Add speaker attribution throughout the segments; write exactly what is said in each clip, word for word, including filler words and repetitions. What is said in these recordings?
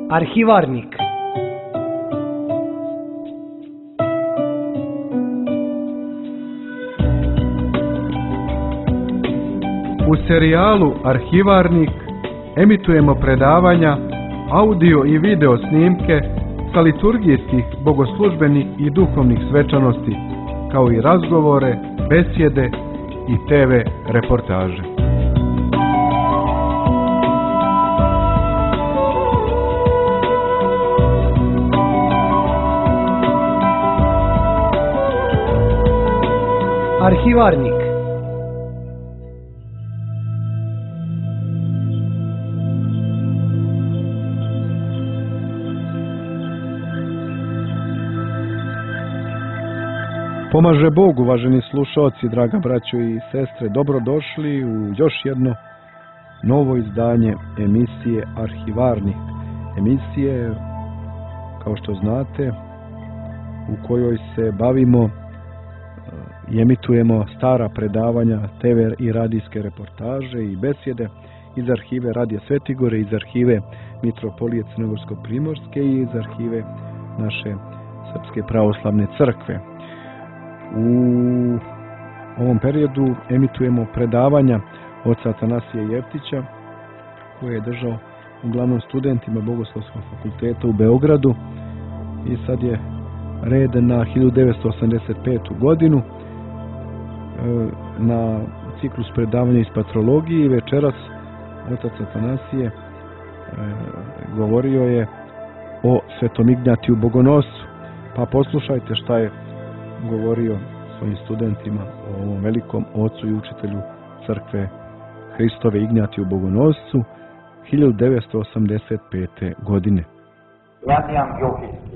Speaker 1: Arhivarnik.
Speaker 2: U serijalu Arhivarnik emitujemo predavanja, audio i video snimke sa liturgijskih, bogoslužbenih i duhovnih svečanosti, kao i razgovore, besjede i te ve reportaže.
Speaker 1: Arhivarnik.
Speaker 2: Pomaže Bog, uvaženi slušalci, draga braćo i sestre, dobrodošli u još jedno novo izdanje emisije Arhivarnik. Emisije, kao što znate, u kojoj se bavimo i emitujemo stara predavanja, te ve i radijske reportaže i besjede iz arhive Radija Svetigore, iz arhive Mitropolije Crnogorsko-Primorske i iz arhive naše Srpske pravoslavne crkve. U ovom periodu emitujemo predavanja oca Atanasija Jeftića, koje je držao uglavnom studentima Bogoslovskog fakulteta u Beogradu, i sad je red na hiljadu devetsto osamdeset petu godinu na ciklus predavanja iz patrologije. I večeras otac Atanasije govorio je o Svetom Ignjatiju Bogonoscu, pa poslušajte šta je govorio svojim studentima o ovom velikom ocu i učitelju crkve Hristove Ignjatiju Bogonoscu hiljadu devetsto osamdeset pete godine.
Speaker 3: Ignjatij Antiohijski.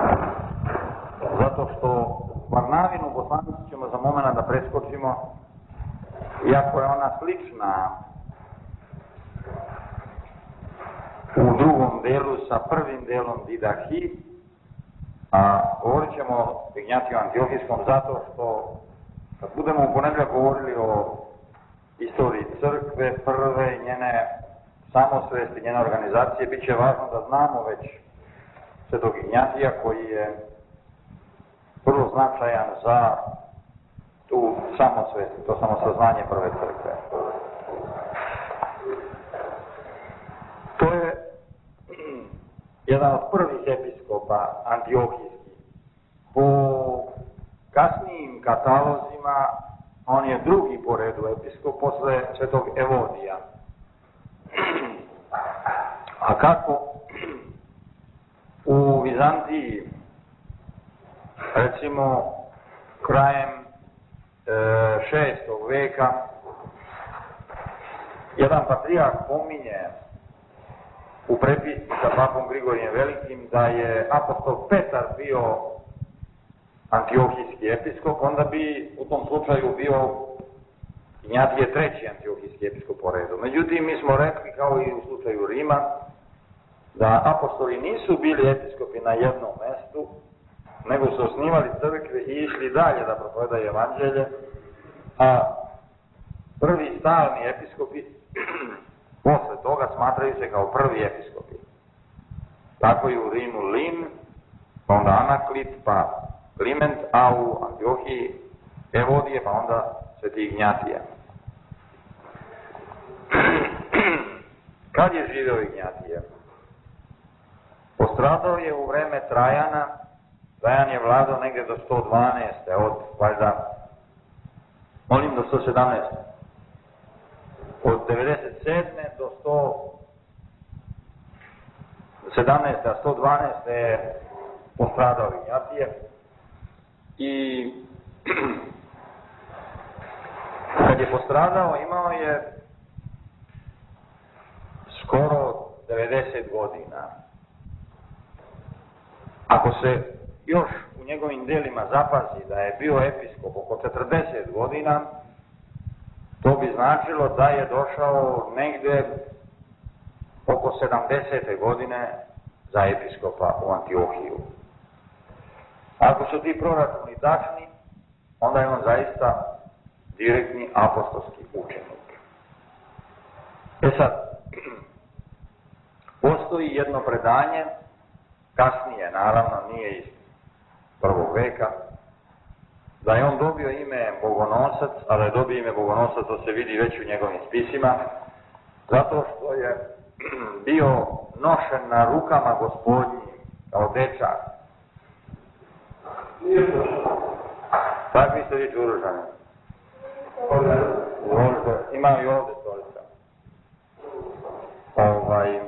Speaker 3: Zato što Varnavinu poslanicu ćemo za moment da preskočimo, iako je ona slična u drugom delu sa prvim delom Didahi, a govorit ćemo o Ignjatiju Antiohijskom zato što kad budemo u ponedjeljak govorili o istoriji crkve, prve njene samosvesti, njene organizacije, bit će važno da znamo već Svetog Ignjatija, koji je vrlo značajan za tu samosvest, to samosaznanje prve crkve. To je jedan od prvih episkopa antiohijskih. Po kasnijim katalozima on je drugi po redu episkop posle Svetog Evodija. A kako u Vizantiji, recimo krajem e, šestog veka, jedan patrijarh pominje u prepisci sa papom Grigorijem Velikim da je apostol Petar bio antiohijski episkop, onda bi u tom slučaju bio Ignjatije treći antiohijski episkop po redu. Međutim, mi smo rekli, kao i u slučaju Rima, da apostoli nisu bili episkopi na jednom mestu, nego su osnivali crkve i išli dalje da propovedaju evanđelje, a prvi stalni episkopi posle toga smatraju se kao prvi episkopi. Tako i u Rimu Lin, pa onda Anaklit, pa Kliment, a u Antiohiji Evodije, pa onda Sveti Ignjatija. Kad je živeo Ignjatije? Postradao je u vreme Trajana. Trajan je vladao negdje do sto dvanaeste. od, valjda, molim do sto sedamnaeste. Od devedeset sedme do sto sedamnaeste. a sto dvanaeste. je postradao Ignjatije. I kad je postradao, imao je skoro devedeset godina. Ako se još u njegovim delima zapazi da je bio episkop oko četrdeset godina, to bi značilo da je došao negde oko sedamdesete godine za episkopa u Antiohiju. Ako su ti proračuni tačni, onda je on zaista direktni apostolski učenik. E sad, Postoji jedno predanje, kasnije, naravno, nije iz prvog veka, da je on dobio ime Bogonosac, a da je dobio ime Bogonosac, to se vidi već u njegovim spisima, zato što je bio nošen na rukama Gospodnjim, kao dečak. Takvi ste vi Đuružani. Imam i ovdje stolica. Ovaj,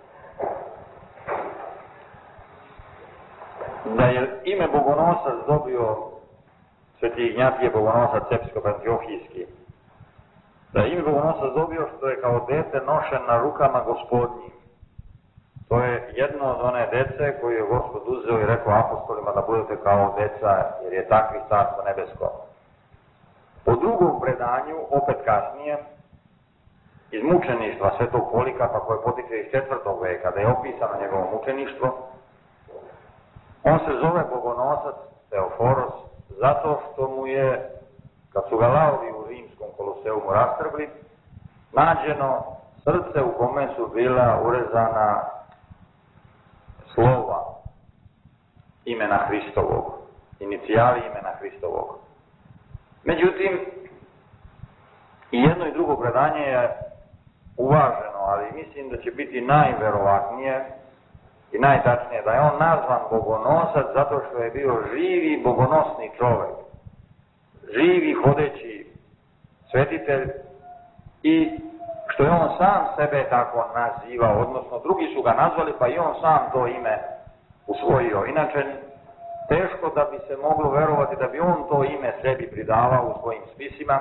Speaker 3: da je ime Bogonosac dobio Sveti Ignjatije Bogonosac Epskop-Antiohijski. Da je ime Bogonosac dobio što je kao dete nošen na rukama Gospodnjim. To je jedno od one dece koju je Gospod uzeo i rekao apostolima da budete kao deca, jer je takvi carstvo nebesko. Po drugom predanju, opet kasnije, iz mučeništva Svetog Polikapa koje potiče iz četvrtog veka, da je opisano njegovo mučeništvo, on se zove Bogonosac Teoforos zato što mu je, kad su ga laovi u rimskom koloseumu rastrgli, nađeno srce u kome su bila urezana slova imena Hristovog, inicijali imena Hristovog. Međutim, i jedno i drugo predanje je uvaženo, ali mislim da će biti najverovatnije i najtačnije da je on nazvan Bogonosac zato što je bio živi bogonosni čovek, živi hodeći svetitelj i što je on sam sebe tako nazivao, odnosno drugi su ga nazvali pa i on sam to ime usvojio. Inače, teško da bi se moglo verovati da bi on to ime sebi pridavao u svojim spisima,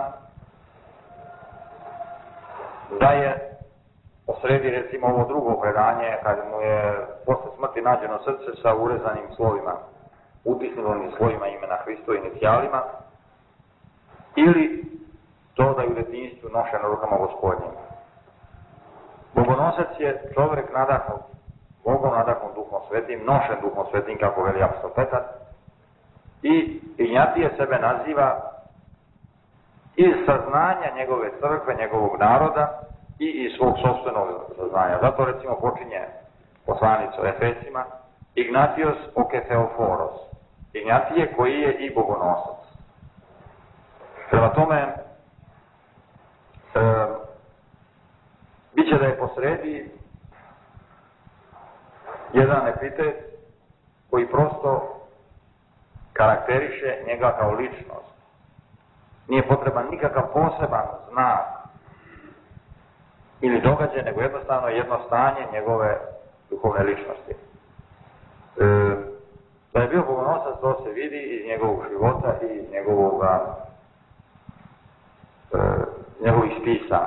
Speaker 3: da je posredi recimo ovo drugo predanje kad mu je posle smrti nađeno srce sa urezanim slovima, utisnutim slovima imena Hristo inicijalima, ili to da je u detinjstvu nošen na rukama Gospodnjim. Bogonosac je čovjek nadahnut Bogom, nadahnut Duhom Svetim, nošen Duhom Svetim, kako veli apostol Petar, i Ignjatije sebe naziva iz saznanja njegove crkve, njegovog naroda i iz svog sopstvenog saznanja. Zato recimo počinje poslanica o Efesima Ignatios oke Theophoros, Ignjatije koji je i Bogonosac. Prema tome, e, bit će da je posredi jedan epitet koji prosto karakteriše njega kao ličnost. Nije potreban nikakav poseban znak ili događaj, nego jednostavno jedno stanje njegove duhovne ličnosti. E, da je bio Bogonosac, to se vidi iz njegovog života i iz njegovog, e, njegovih spisa.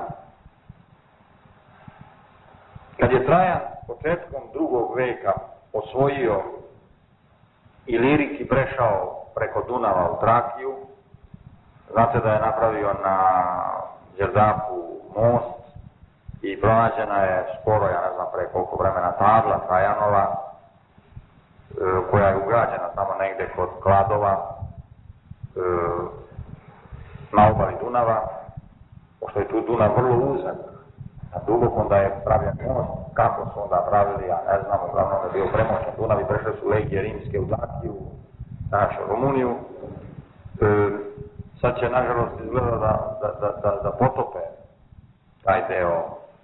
Speaker 3: Kad je Trajan početkom drugog veka osvojio Ilirik i prešao preko Dunava u Trakiju, znate da je napravio na Đerdapu most i pronađena je skoro, ja ne znam pre koliko vremena, tabla Trajanova, koja je ugrađena tamo negde kod Kladova, na obali Dunava, pošto je tu Dunav vrlo uzak, a dubok onda je pravljen most, kako su onda pravili, ja ne znam, uglavnom je bio premoćan Dunav i prešle su legije rimske u Dakiju, našu Rumuniju. E, sad će, nažalost, izgleda da, da, da, da, da potope taj deo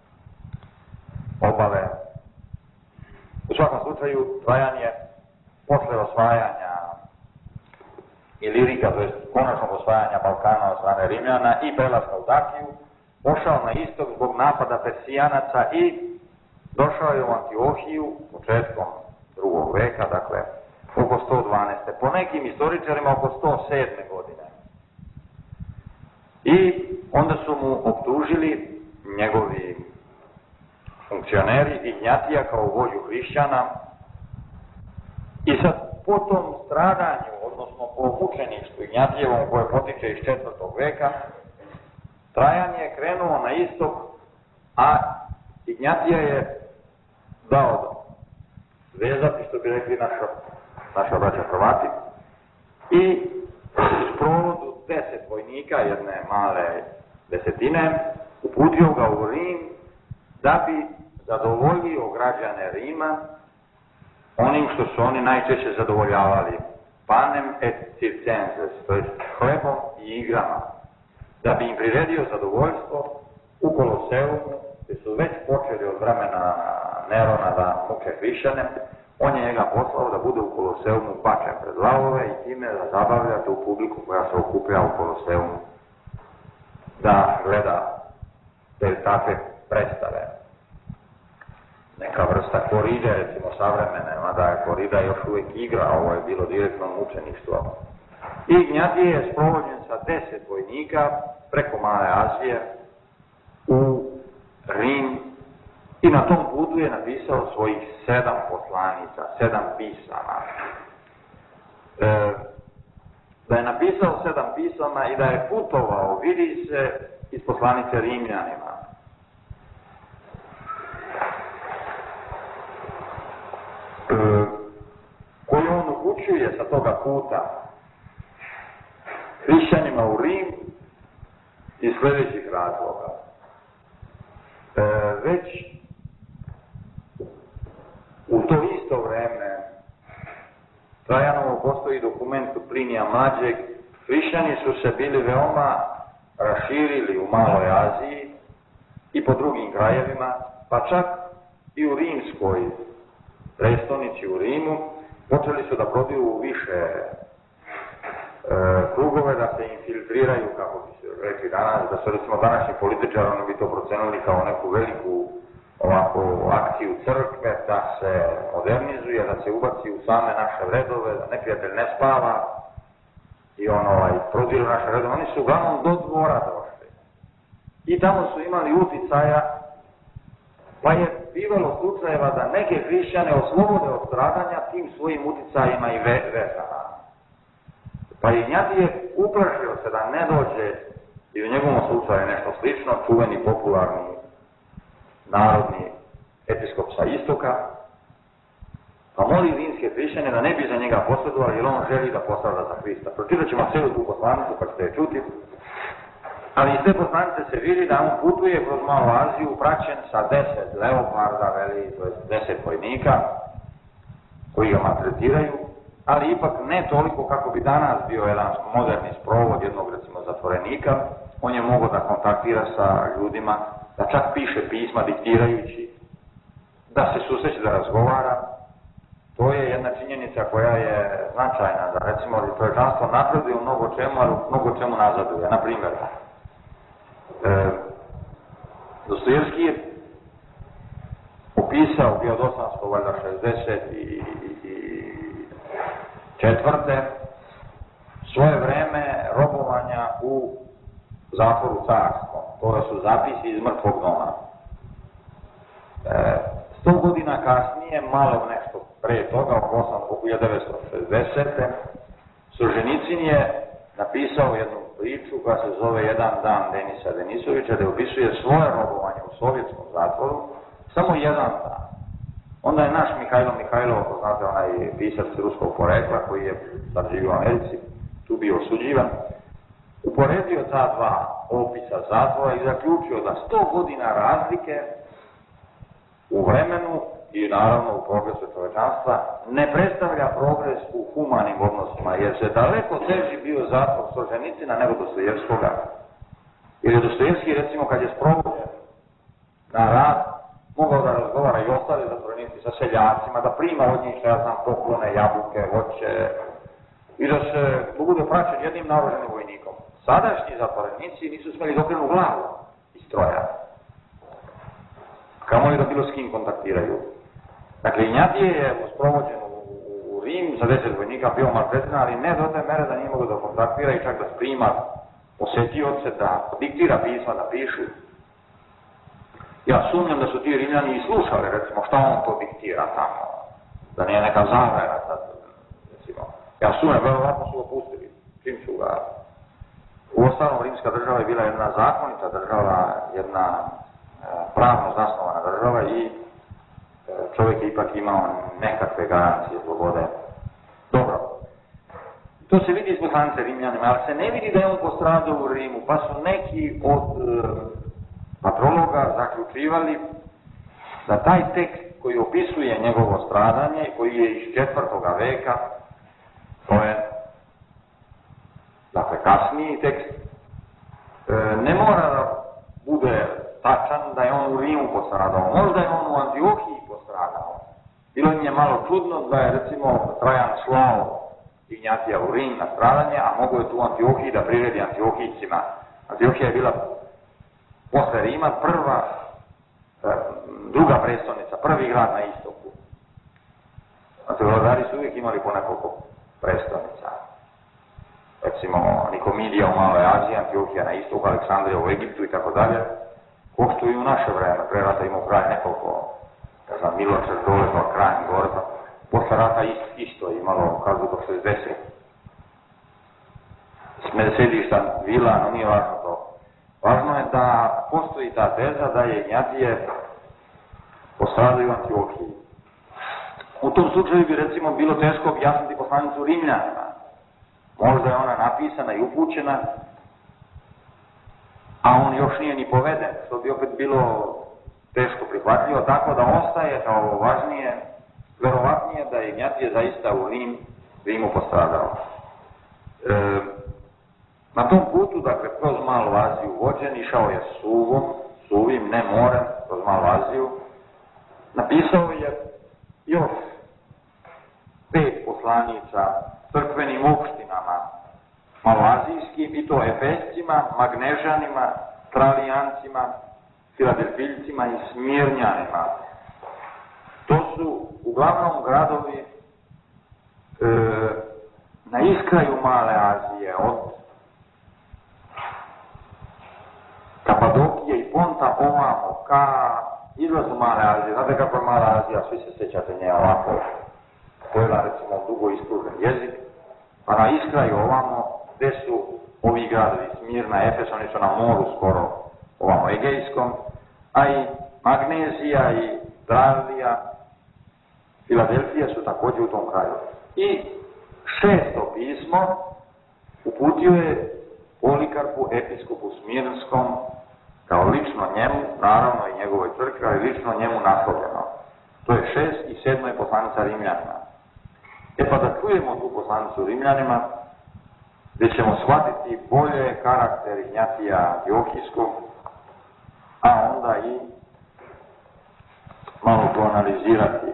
Speaker 3: obale. U svakom slučaju, Trajan je posle osvajanja Ilirika, to je konačnog osvajanja Balkana od strane Rimljana i prelaska u Dakiju, pošao na istok zbog napada Persijanaca i došao je u Antiohiju početkom drugog veka, dakle oko sto dvanaeste. Po nekim istoričarima oko sto sedme godine. I onda su mu optužili njegovi funkcioneri Ignjatija kao vođu hrišćana i sad po tom stradanju, odnosno po mučeništvu Ignjatijevom koje potiče iz četvrtog veka, Trajan je krenuo na istok, a Ignjatija je dao vezati, što bi rekli naša, naša braća Hrvati, i u sprovodu deset vojnika, jedne male desetine, uputio ga u Rim da bi zadovoljio građane Rima onim što su oni najčešće zadovoljavali, panem et circenses, to je hlebom i igrama, da bi im priredio zadovoljstvo u Koloseumu, gdje su već počeli od vremena Nerona da muče hrišćane. On je njega poslao da bude u Koloseumu bačen pred lavove i time da zabavlja tu publiku koja se okuplja u Koloseumu da gleda te takve predstave. Neka vrsta koride, recimo savremene, mada je korida još uvijek igra, ovo je bilo direktno mučeništvo. I Gnjatije je sprovođen sa deset vojnika preko Male Azije u Rim i na tom putu je napisao svojih sedam poslanica, sedam pisama. E, da je napisao sedam pisama i da je putovao, vidi se iz poslanice Rimljanima. E, koju on upućuje sa toga puta hrišćanima u Rim iz sljedećih razloga. E, već u to isto vreme Trajanovo postoji dokument Plinija Mlađeg. Hrišćani su se bili veoma raširili u Maloj Aziji i po drugim krajevima, pa čak i u rimskoj prestonici u Rimu počeli su da prodiju u više e, krugove, da se infiltriraju, kako bi se rekli danas, da su recimo današnji političari, oni bi to procenili kao neku veliku ovako akciju crkve, da se modernizuje, da se ubaci u same naše redove, da neprijatelj ne spava i on ovaj, prodiru naše redove. Oni su uglavnom do dvora došli i tamo su imali uticaja, pa je bivalo slučajeva da neke hrišćane oslobode od stradanja tim svojim uticajima i ve vezama. Pa i Gnjatije uplašio se da ne dođe i u njegovom slučaju nešto slično, čuveni popularni narodni episkop sa istoka, pa moli rimske hrišćane da ne bi za njega posredovali, jer on želi da postrada za Hrista. Pročitat ćemo cijelu tu poslanicu, pa ćete je čuti. Ali iz te poslanice se vidi da on putuje kroz Malu Aziju, praćen sa deset leoparda, veli, to je deset vojnika, koji ga maltretiraju, ali ipak ne toliko kako bi danas bio jedan moderni sprovod jednog, recimo, zatvorenika. On je mogao da kontaktira sa ljudima, da čak piše pisma diktirajući, da se susreće, da razgovara. To je jedna činjenica koja je značajna, da recimo čovječanstvo napreduje u mnogo čemu, ali u mnogo čemu nazaduje. Na primjer, e, Dostojevski je opisao bio od osamsto šezdeset četvrte svoje vreme robovanja u zatvoru Carskom. To su zapisi iz mrtvog doma. E, sto godina kasnije, malo nešto pre toga, oko hiljadu devetsto šezdesete. Solženicin je napisao jednu priču koja se zove Jedan dan Denisa Denisovića, gdje opisuje svoje robovanje u sovjetskom zatvoru, samo jedan dan. Onda je naš Mihajlo Mihajlov, ko znate, onaj pisac ruskog porekla koji je sad živio u Americi, tu bio osuđivan, uporedio ta dva opisa zatvora i zaključio da sto godina razlike u vremenu i naravno u progresu čovečanstva ne predstavlja progres u humanim odnosima, jer se daleko teži bio zatvor Solženicina nego Dostojevskoga. Jer je Dostojevski, recimo, kad je sprovođen na rad, mogao da razgovara i ostali zatvorenici sa seljacima, da prima od njih, što ja znam, poklone, jabuke, voće, i da se bude praćen jednim naoružanim vojnikom. Sadašnji zatvorenici nisu smjeli da okrenu glavu iz stroja. Kamoli da bilo s kim kontaktiraju. Dakle, Gnjatije je sprovođen u, u Rim za deset vojnika, bio maltretiran, ali ne do te mere da nije mogo da kontaktira i čak da sprima posetioce, da diktira pisma, da pišu. Ja sumnjam da su ti Rimljani i slušali, recimo, šta on to diktira tamo. Da nije neka zavera, recimo. Ja sumnjam, verovatno su opustili, čim su ga. Uostalom, rimska država je bila jedna zakonita država, jedna e, pravno zasnovana država i e, čovjek je ipak imao nekakve garancije slobode. Dobro. To se vidi iz poslanice Rimljanima, ali se ne vidi da je on postradao u Rimu, pa su neki od e, patrologa zaključivali da taj tekst koji opisuje njegovo stradanje, koji je iz četvrtoga veka, to je, dakle, kasniji tekst, ne mora da bude tačan da je on u Rimu postradao. Možda je on u Antiohiji postradao. Bilo im je malo čudno da je, recimo, Trajan slao Ignjatija u Rim na stradanje, a mogo je tu u Antiohiji da priredi Antiohijcima. Antiohija je bila posle Rima prva, druga predstavnica, prvi grad na istoku. Znači, vladari su uvijek imali po nekoliko predstavnica. Recimo, Nikomidija u Maloj Aziji, Antiohija na istoku, Aleksandrija u Egiptu i tako dalje. Ko što i u naše vreme, pre rata imao kraj nekoliko, ne znam, Miločar dole, pa krajem gore, pa posle rata isto imalo, kažu do šezdeset. Sedišta vila, no nije važno to. Važno je da postoji ta teza da je Ignjatije postradao u Antiohiji. U tom slučaju bi, recimo, bilo teško objasniti poslanicu Rimljanima. Možda je ona napisana i upućena, a on još nije ni poveden, što bi opet bilo teško prihvatljivo, tako da ostaje kao važnije, verovatnije da je Ignjatije zaista u Rim, Rimu postradao. E, na tom putu, dakle, kroz Malu Aziju vođen, išao je suvom, suvim, ne morem, kroz Malu Aziju, napisao je još pet poslanica crkvenim opštinama maloazijskim, i to Efescima, Magnežanima, Tralijancima, Filadelfiljcima i Smirnjanima. To su uglavnom gradovi e, na iskraju Male Azije, od Kapadokije i Ponta ovamo ka izlazu Male Azije. Znate kako je Mala Azija, svi se sjećate nje ovako, pojela, recimo, dugo ispružen jezik, pa na iskraju ovamo, gde su ovi gradovi Smirna, Efes, oni su na moru skoro ovamo Egejskom, a i Magnezija i Dralija, Filadelfija su također u tom kraju. I šesto pismo uputio je Polikarpu, episkopu Smirnskom, kao lično njemu, naravno i njegovoj crkvi, ali lično njemu naslovljeno. To je šest i sedmo je poslanica Rimljanima. E pa da čujemo tu poslanicu Rimljanima, gdje ćemo shvatiti bolje karakter Ignjatija Antiohijskog, a onda i malo proanalizirati.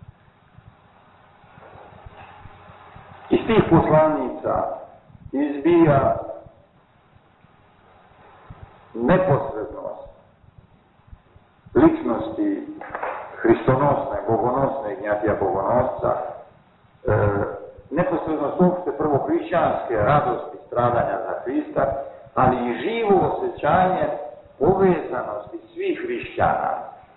Speaker 3: Iz tih poslanica izbija neposrednost ličnosti hristonosne, bogonosne Ignjatija Bogonosca, e, neposrednost uopšte prvohrišćanske radosti stradanja za Hrista, ali i živo osjećanje povezanosti svih hrišćana.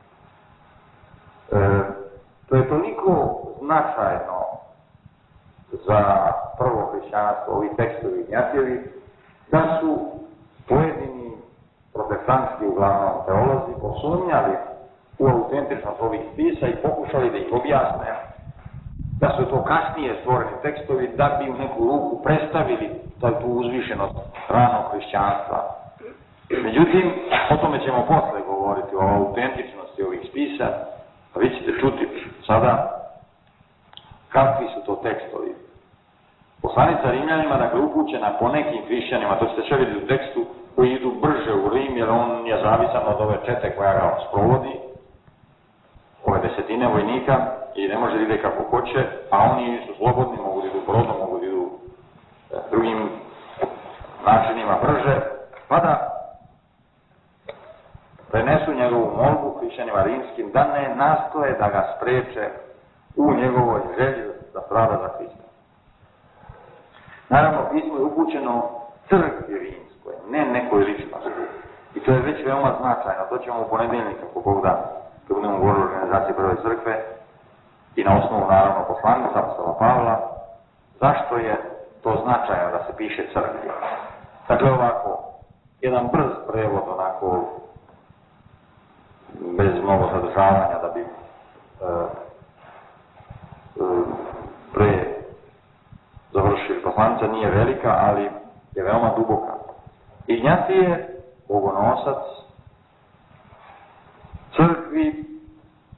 Speaker 3: E, to je toliko značajno za prvo hrišćanstvo, ovi tekstovi Ignjatijevi, da su pojedini protestantski, uglavnom teolozi, posumnjali u autentičnost ovih spisa i pokušali da ih objasne da su to kasnije stvoreni tekstovi da bi u neku ruku predstavili tu uzvišenost ranog hrišćanstva. Međutim, o tome ćemo posle govoriti, o autentičnosti ovih spisa, pa vi ćete čuti sada kakvi su to tekstovi. Poslanica Rimljanima, dakle, upućena po nekim hrišćanima, to ćete sve vidjeti u tekstu, koji idu brže u Rim, jer on je zavisan od ove čete koja ga sprovodi, ove desetine vojnika, i ne može da ide kako hoće, a oni su slobodni, mogu da idu brodom, mogu da idu drugim načinima brže, pa da prenesu njegovu molbu hrišćanima rimskim da ne nastoje da ga spreče u njegovoj želji da strada za Hrista. Naravno, pismo je upućeno crkvi rimskoj, ne nekoj ličnosti. I to je već veoma značajno, to ćemo u ponedeljnik, ako Bog da, kad budemo govorili o organizaciji prve crkve, i na osnovu, naravno, poslanica apostola Pavla, zašto je to značajno da se piše crkvi. Dakle, ovako, jedan brz prevod, onako, bez mnogo zadržavanja, da bi e, e, pre završili. Poslanica nije velika, ali je veoma duboka. Ignjatije, bogonosac, crkvi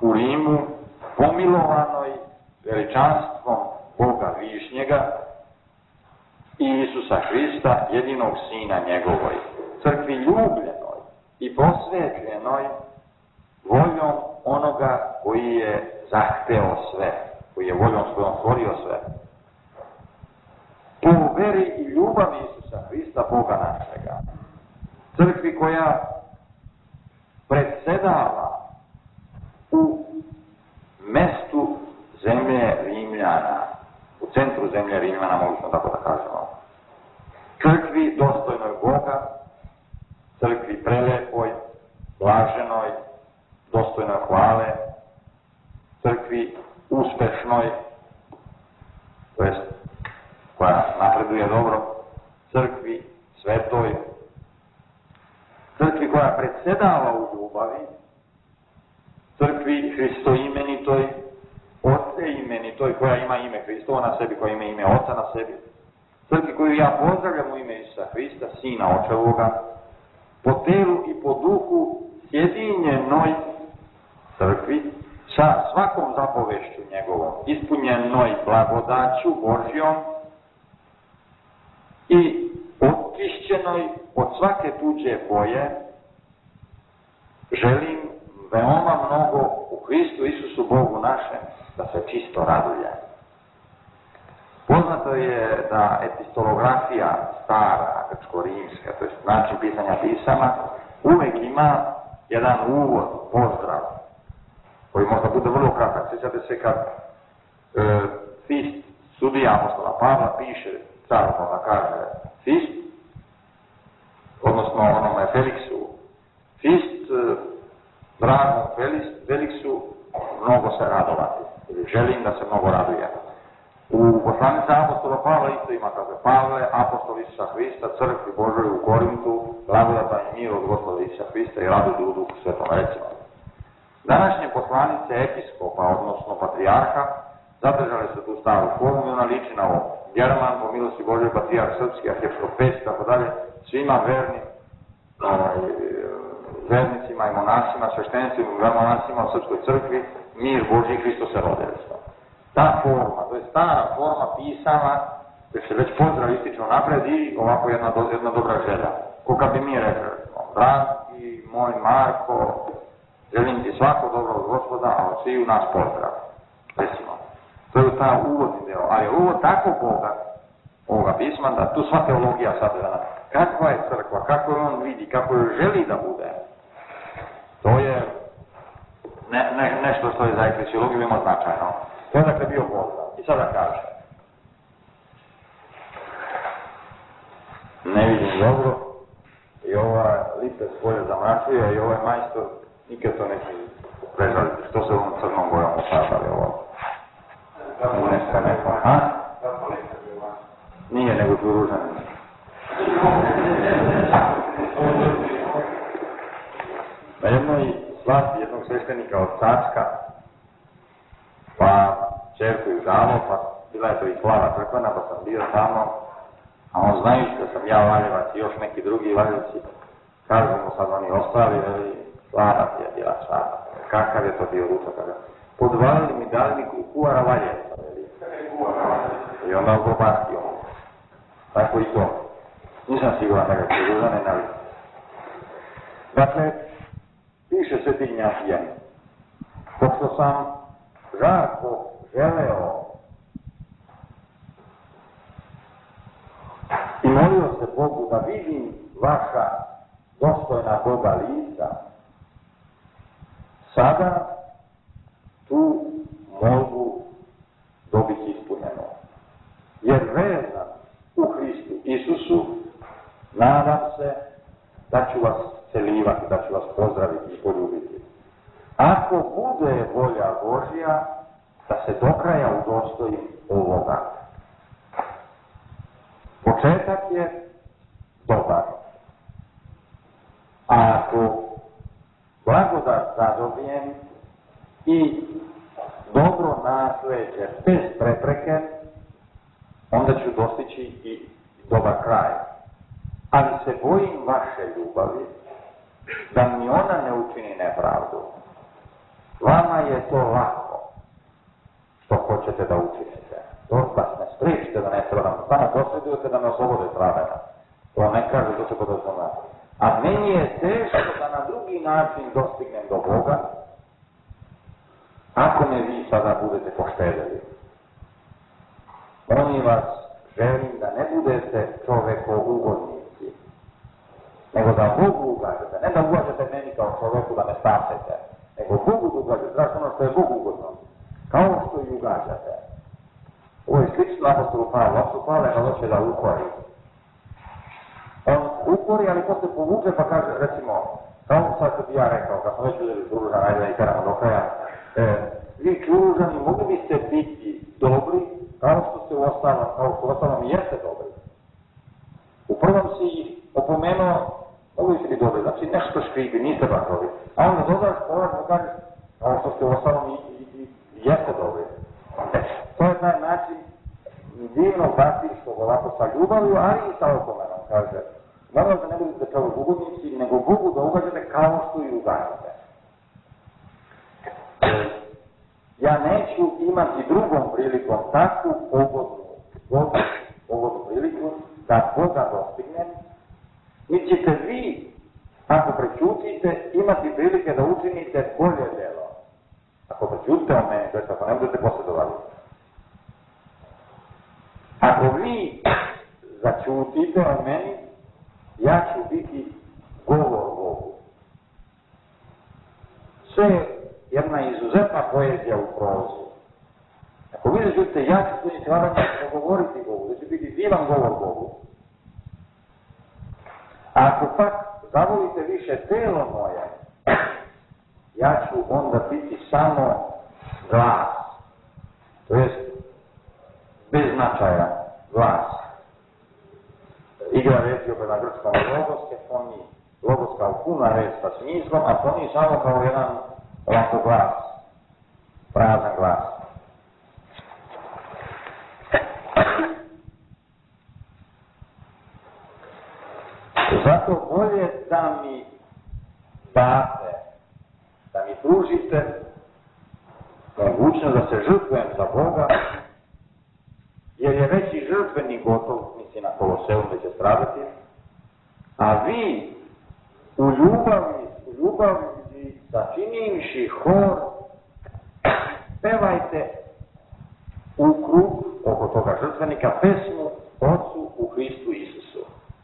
Speaker 3: u Rimu, pomilovanoj veličanstvom Boga Višnjega i Isusa Hrista, jedinog Sina njegovoj, crkvi ljubljenoj i posvetljenoj voljom onoga koji je zahteo sve, koji je voljom svojom stvorio sve. Po veri i ljubavi Isusa Hrista, Boga našega, crkvi koja predsedava u mestu zemlje Rimljana, u centru zemlje Rimljana, možemo tako da kažemo. Crkvi dostojnoj Boga, crkvi prelepoj, blaženoj, dostojnoj hvale, crkvi uspešnoj, to jest koja napreduje dobro, crkvi svetoj, crkvi koja predsedava u ljubavi, crkvi hristoimenitoj, ocejimenitoj, koja ima ime Hristova na sebi, koja ima ime Oca na sebi, crkvi koju ja pozdravljam u ime Isusa Hrista, Sina Očevoga, po telu i po duhu sjedinjenoj crkvi, sa svakom zapovešću njegovom, ispunjenoj blagodaću Božjom i očišćenoj od svake tuđe boje, želim veoma mnogo u Hristu Isusu Bogu našem da se čisto raduje. Poznato je da epistolografija stara, grčko-rimska, to je način pisanja pisama, uvek ima jedan uvod, pozdrav, koji možda bude vrlo kratak. Sjećate se kad e, Fist, sudija apostola Pavla, piše carom, da kaže Fist, odnosno onome Feliksu, Fist, e, dragom Feliksu, mnogo se radovati. Želim da se mnogo raduje. U poslanice apostola Pavla isto ima, kaže, Pavle, apostol Isusa Hrista, crkvi Božoj u Korintu, blagodat i mir od Gospoda Isusa Hrista i radu u Duhu Svetom, recimo. Današnje poslanice episkopa, odnosno patrijarha, zadržali su tu staru formu i ona liči na ovo. German, po milosti Božoj, patrijarh srpski, arhiepiskopes i tako dalje, svima vernim, ovaj, vernicima i monasima, sveštenicima i monasima u srpskoj crkvi, mir Božji i Hristo se rodilište. Ta forma, to je stara forma pisama, gdje se već pozdrav ističe napred i ovako jedna, jedna dobra želja. Koga bi mi rekli, dragi moj Marko, želim ti svako dobro od Gospoda, a od sviju nas pozdrav. Recimo, to je ta uvodni deo, ali ovo tako Boga, ovoga pisma, da tu sva teologija sadržana. Kakva je crkva, kako je on vidi, kako je želi da bude, to je ne, ne, nešto što je za eklesiologiju veoma značajno. To je dakle bio pozdrav. I sada kaže, ne vidim dobro, i ova lice svoje zamračuje, i ovaj majstor nikad to neće prežaliti. Što se ovom crnom bojom osadali ovo? Nešto neko, a? Nije, nego tu ružan. Na jednoj slasti jednog sveštenika od Cacka, pa čerku ju damo, pa bila je to i slava crkvena, pa sam bio tamo, a on znajući da sam ja Valjevac i još neki drugi Valjevci, kažu mu sad oni ostali, veli, slava ti je bila slava. Kakav je to bio ručak, kada podvalili mi, dali mi kuhara Valjevca, veli. I onda ugrobastio mu. Tako i to. Nisam siguran da ga će ružane naviti. Dakle, piše Sveti Ignjatije, pošto sam žarko želeo i molio se Bogu da vidim vaša dostojna Boga lica, sada tu molbu dobiti ispunjeno. Jer vezan u Hristu Isusu, nadam se da ću vas celivati, da ću vas pozdraviti i poljubiti. Ako bude volja Božja, da se do kraja udostojim ovoga. Početak je dobar. A ako blagodat zadobijem i dobro nasleđe bez prepreke, onda ću dostići i dobar kraj. Ali se bojim vaše ljubavi, da mi ona ne učini nepravdu. vama je to lako što hoćete da učinite. To vas ne spriječite da ne treba, samo posredujete da me oslobode pravena. To ne kaže, to se podrazumeva. A meni je teško da na drugi način dostignem do Boga, ako me vi sada budete poštedeli. Molim vas, želim da ne budete čoveko ugodnici, nego da Bogu ugađate, ne da ugađate meni kao čoveku da me spasete, nego Bogu da ugađate, znači ono što je Bogu ugodno, kao što i ugađate. Ovo je slično apostolu Pavlu, apostol Pavle ga hoće da ukori. On ukori, ali posle povuče pa kaže, recimo, kao sad što bi ja rekao, kad smo već uzeli Čuružana, ajde da i teramo do kraja, e, vi Čuružani mogli biste biti dobri, kao što ste u ostalom, kao što u ostalom i jeste dobri. U prvom si ih opomenuo, mogli ste biti dobri, znači nešto škribi, niste baš dobri. A onda dodaš, polažno kažeš, kao što ste u ostalom i, i, i jeste dobri. E, to je taj način divno pastirskog ovako sa ljubavlju, ali i sa opomenom, kaže. Naravno da ne budete kao ugodnici, nego Bogu da ugađate kao što i ugađate. Ja neću imati drugom prilikom takvu pogodnu, pogodnu, pogodnu priliku da Boga dostignem, niti ćete vi, ako prećutite, imati prilike da učinite bolje delo. Ako prećutite o meni, to je ako ne budete posjedovali. Ako vi začutite o meni, ja ću biti govor Bogu. Sve je jedna izuzetna poezija u prozu. Ako vi začutite, ja ću svojim stvaranjem govoriti Bogu, da će biti divan govor Bogu. A ako pak zavolite više telo moje, ja ću onda biti samo glas, to jest bez značaja glas. Igra reći opet na grčkom logoske foniji, logos kao puna reč sa smislom, a foniji samo kao jedan ovako glas, prazan glas. Zato bolje da mi date, da mi pružite mogućnost da se žrtvujem za Boga, jer je već i žrtvenik gotov, misli na Koloseum da će stradati, a vi u ljubavi, u ljubavi sačinivši hor, pevajte u krug oko toga žrtvenika pesmu Otcu u Hristu Isusu.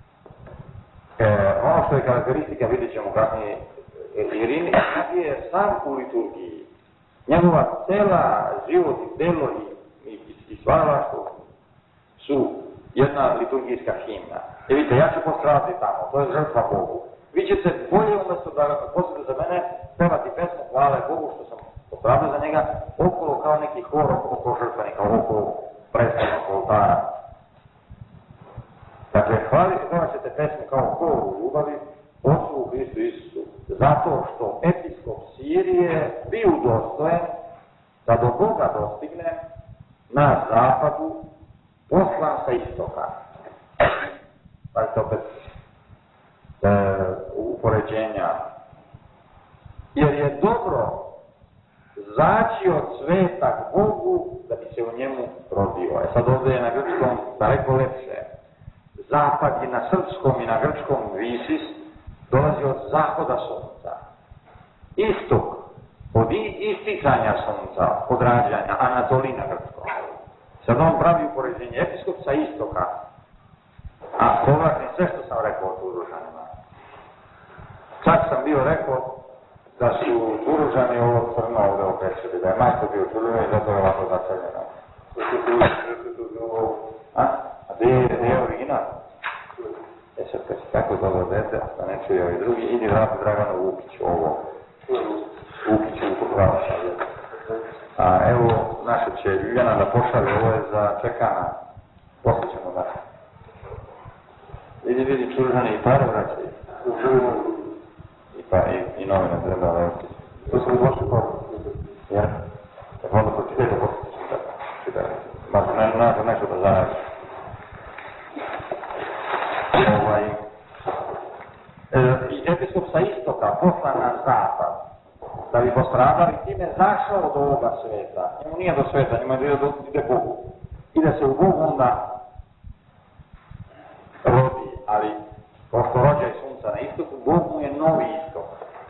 Speaker 3: E, ono što je karakteristika, vidjet ćemo kasnije, Irini, je sam u liturgiji. Njegova cela život i delo i, i, i stvaralaštvo su jedna liturgijska himna. I vidite, ja ću postradati tamo, to je žrtva Bogu. Vi ćete bolje umjesto da posljede za mene pevati pesmu hvale Bogu što sam postradao za njega, okolo kao neki hor oko žrtvenika, oko predstavnog oltara. Dakle, hvalit ćete pesmu kao hor u ljubavi, Otcu u Hristu Isusu, zato što episkop Sirije bio dostojen da do Boga dostigne na zapadu, poslan sa istoka. Pazite opet e, upoređenja. Jer je dobro zaći od sveta k Bogu da bi se u njemu rodio. E sad ovdje je na grčkom daleko lepše. Zapad je na srpskom i na grčkom visis, dolazi od zahoda sunca. Istok, od isticanja sunca, od rađanja, Anatolina grčko. Sad on pravi upoređenje episkop sa istoka, a povlačim sve što sam rekao o Čuružanima. Čak sam bio rekao da su Čuružani ovo crno ovdje okrećili, da je majstor bio Čuružan i zato je ovako zacrljeno. A? A gdje je, gdje je original? E sad kad si tako dobro dete, da ne čuje ovi drugi, idi vrati Draganu Vukiću ovo. Vukiću u pravošalje. A evo, naša će Ljuljana da pošalje, ovo je za čekana. Posle ćemo da. Vidi, vidi, Čuružani i pare vraćaju. I, pa, i, i novine treba levati. Tu sam došli poru. Jer? Tako onda pročitajte, posle ćemo da čitajte. Možda ne, nađe nešto da zajedno. Ovaj, e, i episkop sa istoka poslan na zapad. da bi postradali, time zašao od ovoga sveta. Njemu nije do sveta, njemu je do ide Bogu. I da se u Bogu onda rodi, ali pošto rođa je sunca na istoku, Bog mu je novi istok.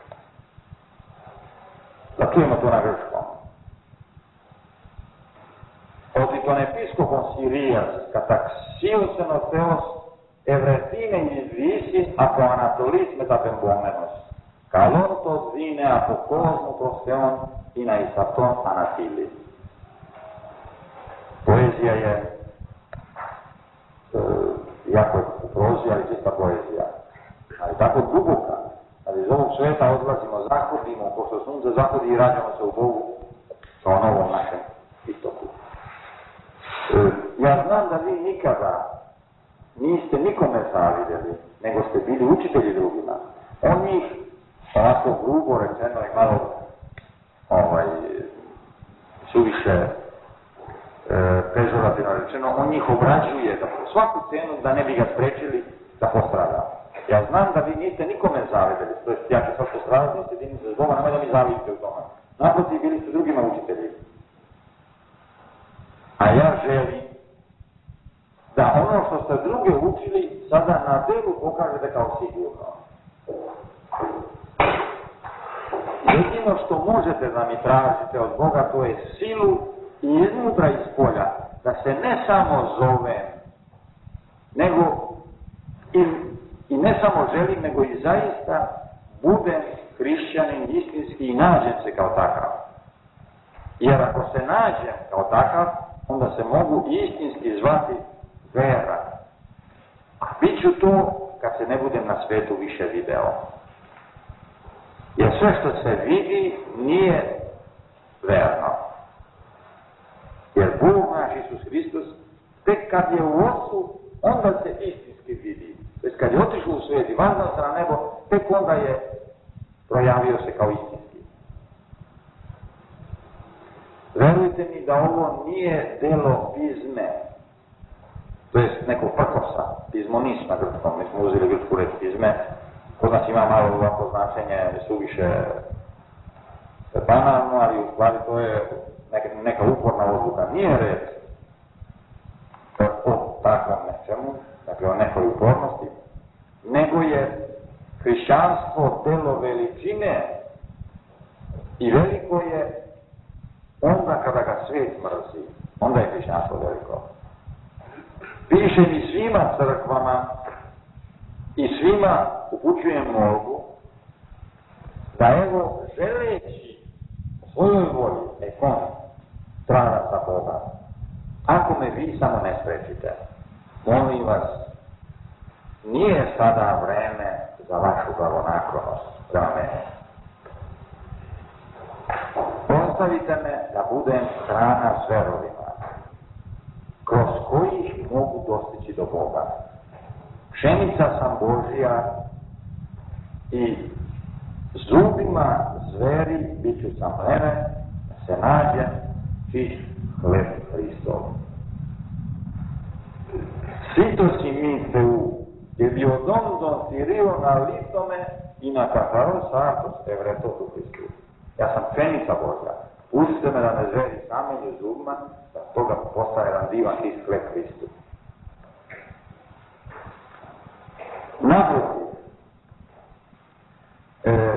Speaker 3: Da čujemo to na grčkom. Ότι τον επίσκοπον Συρίας καταξίωσεν ο Θεός ευρεθήνε εις Δύσης από Ανατολής μεταπεμπόμενος. Καλόν το δίνε από κόσμο προς Θεόν ή να εις αυτόν ανατείλει. Poezija je e, jako u prozi, ali čista poezija. Ali tako duboka, ali iz ovog sveta odlazimo, zahodimo, pošto sunce zahodi i rađamo se u Bogu kao novom našem istoku. E, ja znam da vi nikada niste nikome zavidjeli, nego ste bili učitelji drugima. On njih, ovako grubo rečeno i malo ovaj, suviše e, pežorativno rečeno, on njih obrađuje da po svaku cenu da ne bi ga sprečili da postrada. Ja znam da vi niste nikome zavidjeli, to jest ja ću sad postradati, niste jedini za Boga, nemoj da mi zavidite u tome. Naprotiv, bili ste drugima učitelji. A ja želim da ono što ste druge učili, sada na delu pokažete kao sigurno. Jedino što možete da mi tražite od Boga, to je silu i iznutra iz polja, da se ne samo zovem, nego i, i ne samo želim, nego i zaista budem hrišćanin istinski i nađem se kao takav. Jer ako se nađem kao takav, onda se mogu istinski zvati vera. A bit ću to kad se ne budem na svetu više video. Jer sve što se vidi nije verno. Jer Bog naš Isus Hristos, tek kad je u Otcu, onda se istinski vidi. Već kad je otišao u svijet i vaznuo se na nebo, tek onda je projavio se kao istinski. Verujte mi da ovo nije delo pizme, to jest nekog prkosa, pizmonis na grčkom, mi smo uzeli grčku reč pizme, kod nas ima malo ovako značenje suviše banalno, ali u stvari to je neka, neka uporna odluka. Nije reč o takvom nečemu, dakle o nekoj upornosti, nego je hrišćanstvo delo veličine i veliko je onda kada ga svijet mrzi, onda je hrišćanstvo veliko. Piše mi svima crkvama i svima upućujem molbu da evo želeći svojoj volji, nekom strana sa Boga, ako me vi samo ne sprečite, molim vas, nije sada vreme za vašu glavonaklonost prema mene. Postavite me da budem hrana zverovima, kroz kojih mogu dostići do Boga. Pšenica sam Božija i zubima zveri bit ću sam pleme, se nađe čist hleb Hristov. Sito si mi Θεού και διοδόντων θηρίων αλήθωμε ή να καθαρός άρτος ευρετό του Χριστού. Ja sam pšenica Božja. Pustite me da ne zveri sa među zubima, da toga postaje jedan divan čist hleb Hristu. Naprotiv, e,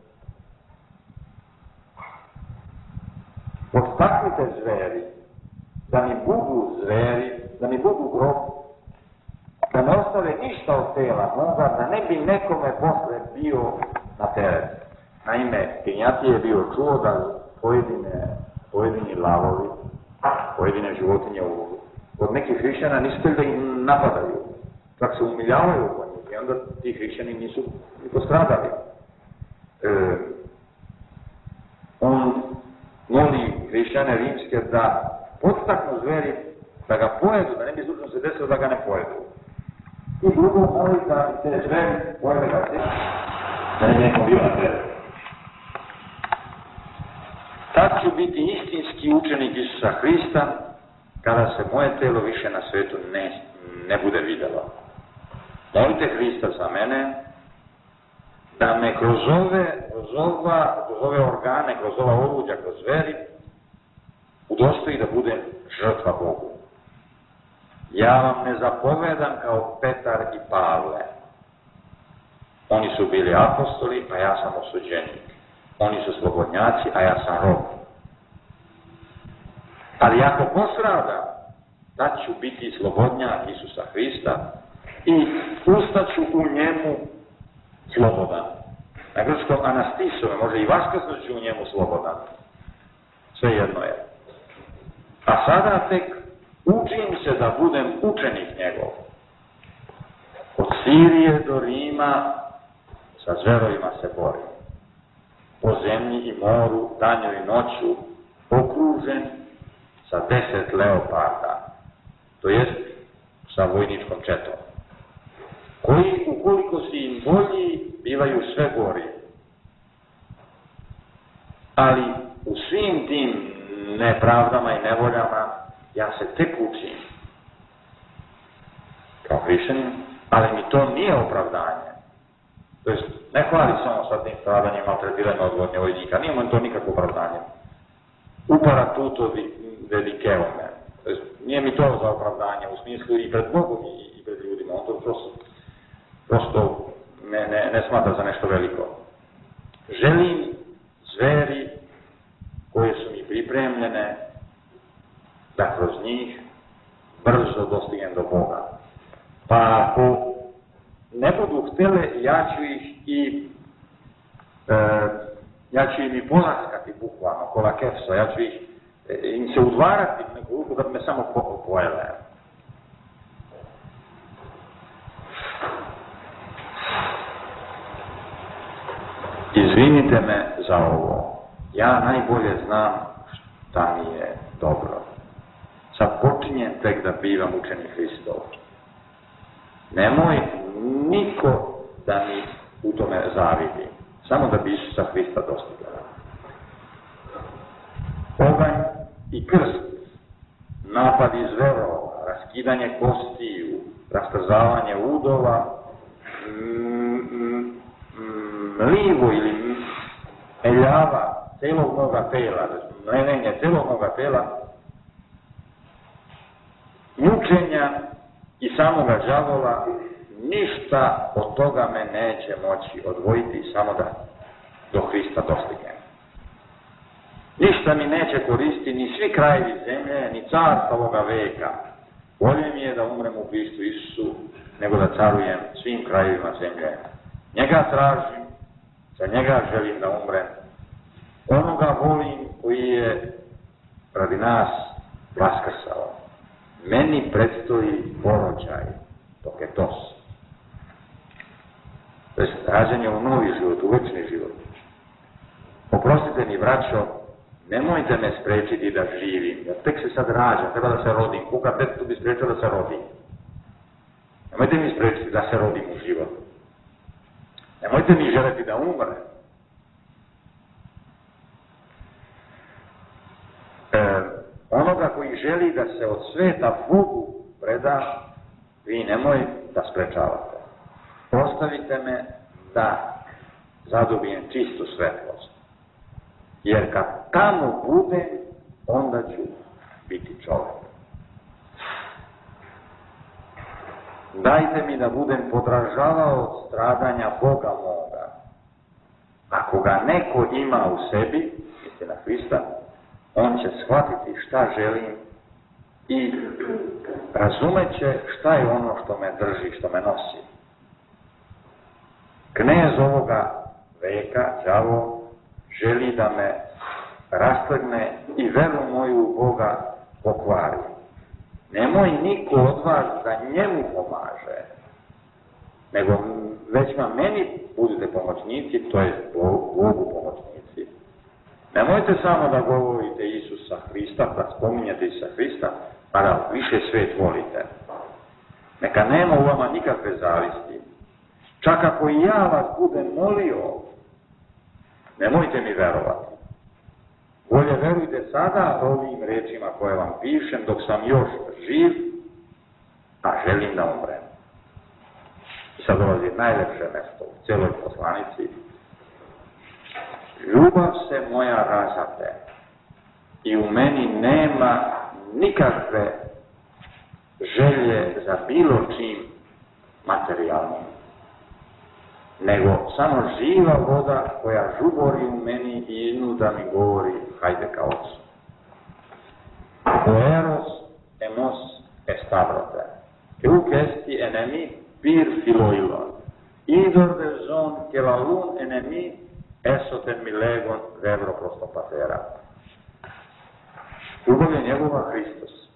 Speaker 3: podstaknite zveri da mi budu zveri, da mi budu grob, da ne ostave ništa od tela moga, da ne bi nekome posle bio na teret. Naime, Kenjati je bio čuo da pojedine, pojedini lavovi, pojedine životinje u, od nekih hrišćana nisu htjeli da ih napadaju, čak se umiljavaju po njih i onda ti hrišćani nisu ni postradali. E, on moli hrišćane rimske da podstaknu zveri da ga pojedu, da ne bi slučajno se desilo da ga ne pojedu. I drugo moli da te zveri pojede ga se, da ne nekom bio na teret. Tad ću biti istinski učenik Isusa Hrista, kada se moje telo više na svetu ne, ne bude vidjelo. Molite Hrista za mene, da me kroz ove, kroz ova, kroz ove organe, kroz ova oruđa, kroz veri, udostoji da budem žrtva Bogu. Ja vam ne zapovedam kao Petar i Pavle. Oni su bili apostoli, a ja sam osuđenik. Oni su slobodnjaci, a ja sam rob. Ali ako postradam, da ću biti slobodnjak Isusa Hrista i ustaću u njemu slobodan. Na grčkom anastisove, može i vaskrsnuću u njemu slobodan. Sve jedno je. A sada tek učim se da budem učenik njegov. Od Sirije do Rima sa zverovima se borim. Po zemlji i moru, danju i noću, okružen sa deset leoparda, to jest sa vojničkom četom, koji, ukoliko si im bolji, bivaju sve gori. Ali u svim tim nepravdama i nevoljama ja se tek učim kao hrišćanin, ali mi to nije opravdanje. To jest, ne hvali samo sa tim stradanjima, maltretiranja odvodnje vojnika, nije mu to nikakvo opravdanje. Upara tuto dedikeome. To jest, nije mi to za opravdanje, u smislu i pred Bogom i, i pred ljudima, on to prosto, prosto ne, ne, ne smatra za nešto veliko. Želim zveri koje su mi pripremljene da kroz njih brzo dostignem do Boga. Pa ako ne budu htjele, ja ću ih i e, ja ću im i polaskati bukvalno, kola kefsa, ja ću ih e, im se udvarati u neku ruku da bi me samo po, pojele. Izvinite me za ovo. Ja najbolje znam šta mi je dobro. Sad počinjem tek da bivam učenik Hristov. Nemoj niko da mi u tome zavidi, samo da bi Isusa Hrista dostigla. Oganj i krst, napad iz verova, raskidanje kostiju, rastrzavanje udova, mlivo ili meljava celog moga tela, mlenenje celog moga tela, mučenja i samoga đavola, ništa od toga me neće moći odvojiti samo da do Hrista dostignem. Ništa mi neće koristiti ni svi krajevi zemlje, ni carstva ovoga veka. Bolje mi je da umrem u Hristu Isusu, nego da carujem svim krajevima zemlje. Njega tražim, za njega želim da umrem. Onoga volim koji je radi nas vaskrsao. Meni predstoji porođaj, dok je tos. To je rađanje u novi život, u večni život. Oprostite mi, braćo, nemojte me sprečiti da živim, jer tek se sad rađam, treba da se rodim. Kuka detetu bi sprečio da se rodim. Nemojte mi sprečiti da se rodim u život. Nemojte mi želeti da umre. E, onoga koji želi da se od sveta Bogu preda, vi nemoj da sprečavate. Ostavite me da zadobijem čistu svetlost. Jer kad tamo budem, onda ću biti čovjek. Dajte mi da budem podražavao od stradanja Boga moga. Ako ga neko ima u sebi, misli na Hrista, on će shvatiti šta želim i razumeće šta je ono što me drži, što me nosi. Knez ovoga veka, đavo, želi da me rastrgne i veru moju u Boga pokvari. Nemoj niko od vas da njemu pomaže, nego većma meni budite pomoćnici, to je Bogu pomoćnici. Nemojte samo da govorite Isusa Hrista, da spominjete Isusa Hrista, pa da više svet volite. Neka nema u vama nikakve zavisti. Čak ako i ja vas budem molio, nemojte mi verovati. Bolje verujte sada ovim rečima koje vam pišem dok sam još živ, a želim da umrem. sad dolazi najlepše mesto u cijeloj poslanici. Ljubav se moja razapne i u meni nema nikakve želje za bilo čim materijalnim, nego samo živa voda koja žubori u meni i iznuda mi govori hajde ka Otcu. Oeros emos estabrote, euc esti enemi pir philoilon, idor de zon que la lun enemi esoten mi legon vebro prostopatera. Ljubav je njegova Hristos.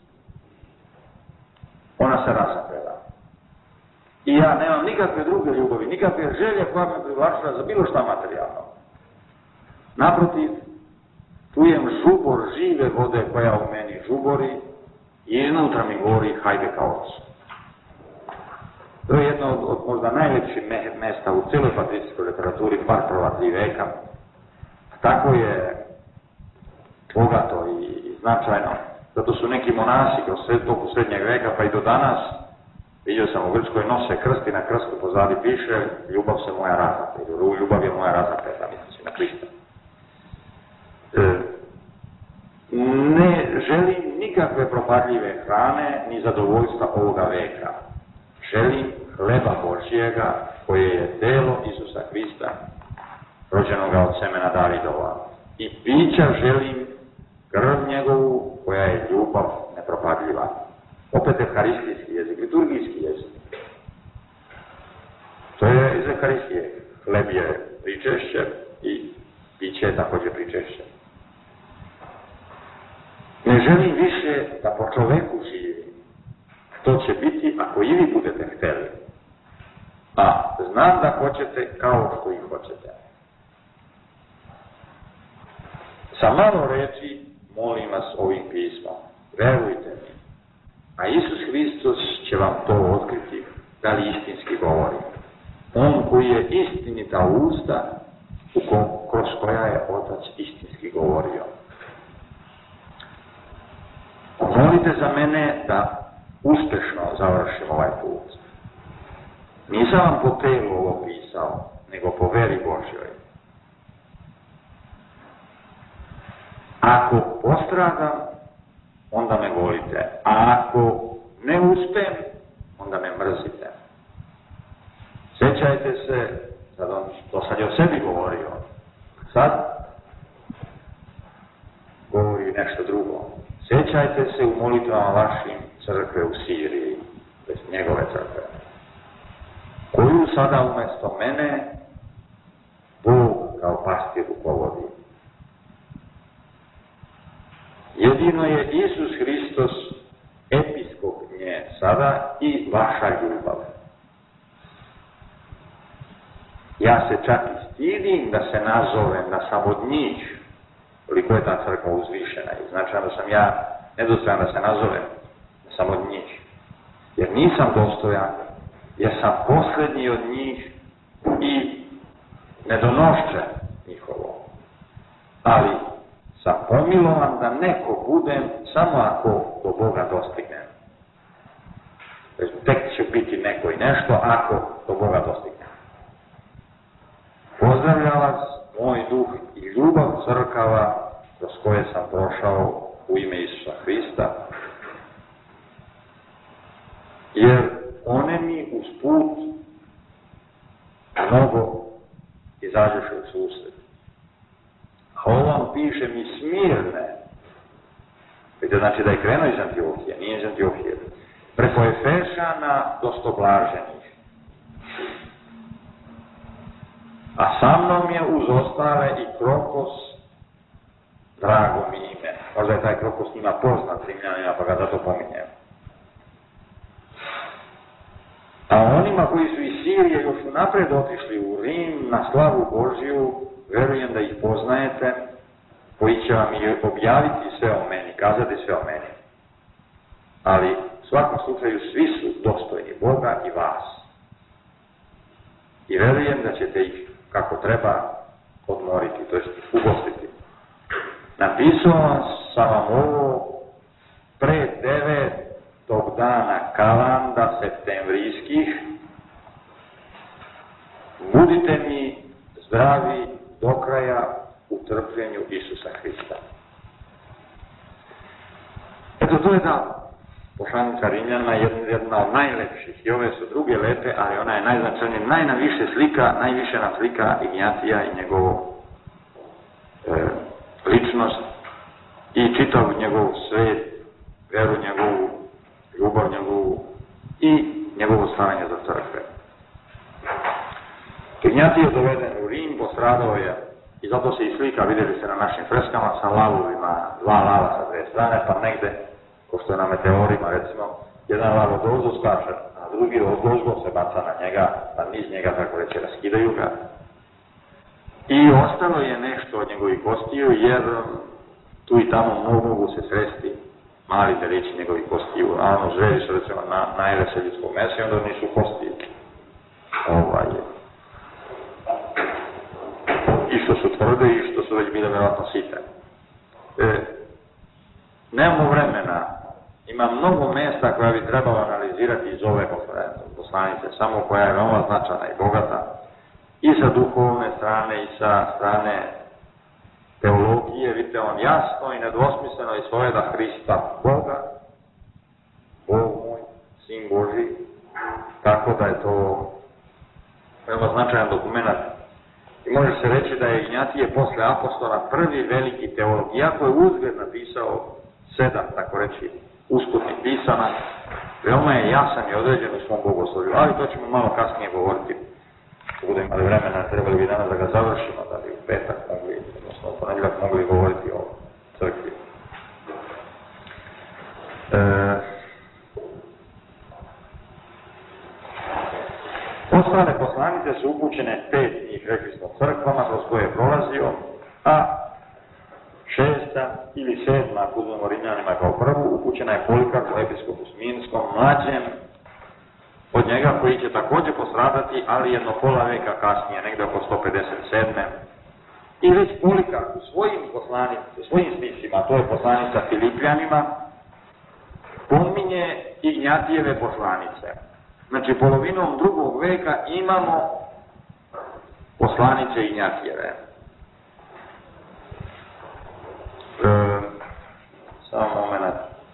Speaker 3: Ona se rasapela. I ja nemam nikakve druge ljubavi, nikakve želje koja me privlačila za bilo šta materijalno. Naprotiv, čujem žubor žive vode koja u meni žubori i iznutra mi govori hajde ka Otcu. To je jedno od, od možda najljepših mesta u cijeloj patricijskoj literaturi, par prva tri veka. Tako je bogato i značajno. Zato su neki monasi kroz toku srednjeg veka pa i do danas, vidio sam u Grčkoj, nose krst i na krstu pozadi piše ljubav se moja razapeta, ljubav je moja razapeta, misli na Krista. E, ne želim nikakve propadljive hrane ni zadovoljstva ovoga veka. Želim hleba Božjega koje je telo Isusa Krista, rođenoga od semena Davidova. I pića želim krv njegovu koja je ljubav nepropadljiva. Opet evharistijski jezik, liturgijski jezik. To je iz evharistije. Hleb je pričešće i piće je također pričešće. Ne želim više da po čoveku živi. To će biti ako i vi budete hteli. A znam da hoćete kao što i hoćete. Sa malo reči molim vas ovim pismom. Verujte mi. A Isus Hristos će vam to otkriti da li istinski govori. On koji je istinita usta u ko, kroz koja je Otac istinski govorio. Molite za mene da uspješno završim ovaj put. Nisam vam po telu ovo pisao, nego po veri Božjoj. Ako postradam, onda me volite. A ako ne uspem, onda me mrzite. Sjećajte se, sad on to sad je o sebi govorio, sad govori nešto drugo. Sjećajte se u molitvama vašim crkve u Siriji, bez njegove crkve, koju sada umjesto mene Bog kao pastir rukovodi. Jedino je Isus Hristos episkop nje sada i vaša ljubav. Ja se čak i stidim da se nazovem, da sam od njih, koliko je ta crkva uzvišena i značajno da sam ja nedostojan da se nazovem, da sam od njih. Jer nisam dostojan, jer sam posljednji od njih i nedonošćen njihovo. Ali sam pomilovan da neko budem samo ako do Boga dostignem. Tek će biti neko i nešto ako do Boga dostignem. Pozdravljam vas, moj duh i ljubav crkava kroz koje sam prošao u ime Isusa Hrista, jer one mi uz put mnogo izađeše u susret. A ovom piše mi smirne. Vidite, znači da je krenuo iz Antiohije, nije iz Antiohije. Preko Efešana do Stoblaženih. A sa mnom je uz ostale i Krokos, drago mi ime. Možda je taj Krokos njima poznat Rimljanima, pa ga zato pominjem. A onima koji su iz Sirije još napred otišli u Rim na slavu Božju, verujem da ih poznajete, koji će vam i objaviti sve o meni, kazati sve o meni. Ali u svakom slučaju svi su dostojni Boga i vas. I verujem da ćete ih kako treba odmoriti, to jest ugostiti. Napisao sam vam ovo pre devetog dana kalanda septembrijskih budite mi zdravi do kraja u trpljenju Isusa Hrista. Eto, to je ta poslanica Rimljana, jedna od najlepših, i ove su druge lepe, ali ona je najznačajnija, najnaviše slika, najviše nam slika Ignjatija i njegovu e, ličnost i čitavu njegovu svet, veru njegovu, ljubav njegovu i njegovo stavanje za crkve. Ignjatij je doveden u Rim, postradao je, i zato se i slika, vidjeli se na našim freskama, sa lavovima, dva lava sa dve strane, pa negde, ko što je na meteorima, recimo, jedan lav od ozdo skače, a drugi od ozgo se baca na njega, na niz njega, tako reći, raskidaju ga. I ostalo je nešto od njegovih kostiju, jer tu i tamo mogu se sresti mali delići njegovih kostiju, a ono žveri su, recimo, na, najve se ljudskog mesa i onda nisu kosti. Ovaj, i što su tvrde i što su već bile verovatno site. E, nemamo vremena, ima mnogo mesta koja bi trebalo analizirati iz ove poslanice, samo koja je veoma značajna i bogata, i sa duhovne strane i sa strane teologije. Vidite, on jasno i nedvosmisleno ispoveda Hrista Boga, Bog moj, Sin Boži, tako da je to veoma značajan dokument. I može se reći da je Ignjatije posle apostola prvi veliki teolog, iako je uzgled napisao sedam, tako reći, usputnih pisana, veoma je jasan i određen u svom bogoslovlju, ali to ćemo malo kasnije govoriti. Ako budemo imali vremena, trebali bi danas da ga završimo, da bi u petak mogli, odnosno u ponedjeljak mogli govoriti o crkvi. E, Ostale poslanice su upućene, pet njih, rekli smo, crkvama kroz koje je prolazio, a šesta ili sedma, ako uzmemo Rimljanima kao prvu, upućena je Polikarpu, episkopu Smirskom, mlađem od njega, koji će također postradati, ali jedno pola veka kasnije, negde oko sto pedeset sedme. I već Polikarp u svojim poslanicima, svojim spisima, to je poslanica Filipljanima, pominje Ignjatijeve poslanice. Znači, polovinom drugog veka imamo poslanice Ignjatijeve. E, samo moment.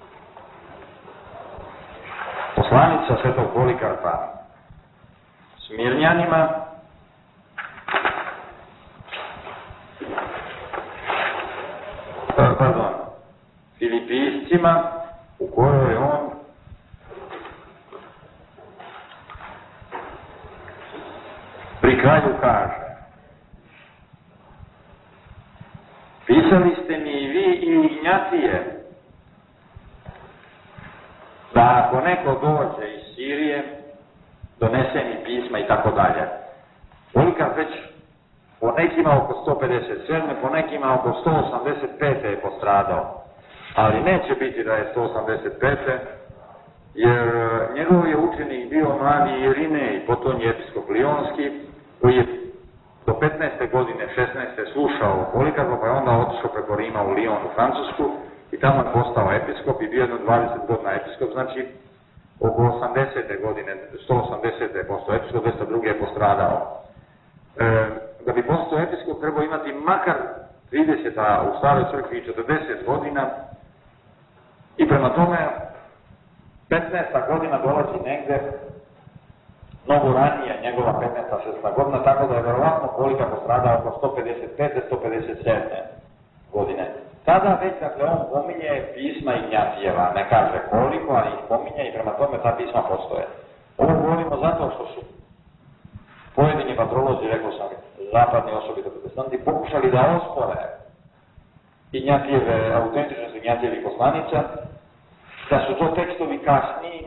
Speaker 3: Poslanica svetog Polikarpa Smirnjanima, pardon, Filipijscima, u kojoj je on pri kraju kaže: pisali ste mi i vi i Ignjatije da ako neko dođe iz Sirije, donese mi pisma i tako dalje. Polikarp već po nekima oko sto pedeset sedme, po nekima oko sto osamdeset pete je postradao. Ali neće biti da je sto osamdeset pete jer njegov je učenik bio mladi Irinej, potom je episkop Lionski, koji je do petnaeste godine, šesnaeste slušao Polikarpa, pa je onda otišao preko Rima u Lion u Francusku i tamo je postao episkop i bio jedno dvadeset godina episkop, znači oko osamdesete godine, sto osamdesete je postao episkop, dvesta druge je postradao. E, da bi postao episkop trebao imati makar trideset, a u staroj crkvi četrdeset godina, i prema tome petnaesta godina dolazi negde mnogo ranije, njegova petnaesta šesnaesta godina, tako da je verovatno Polikarp postradao oko sto pedeset pete do sto pedeset sedme godine. Tada već, dakle, on pominje pisma Ignjatijeva, ne kaže koliko, ali ih pominje i prema tome ta pisma postoje. Ovo govorimo zato što su pojedini patrolozi, rekao sam, zapadni osobito protestanti, pokušali da ospore Ignjatijeve, autentičnost Ignjatijevih poslanica, da su to tekstovi kasniji,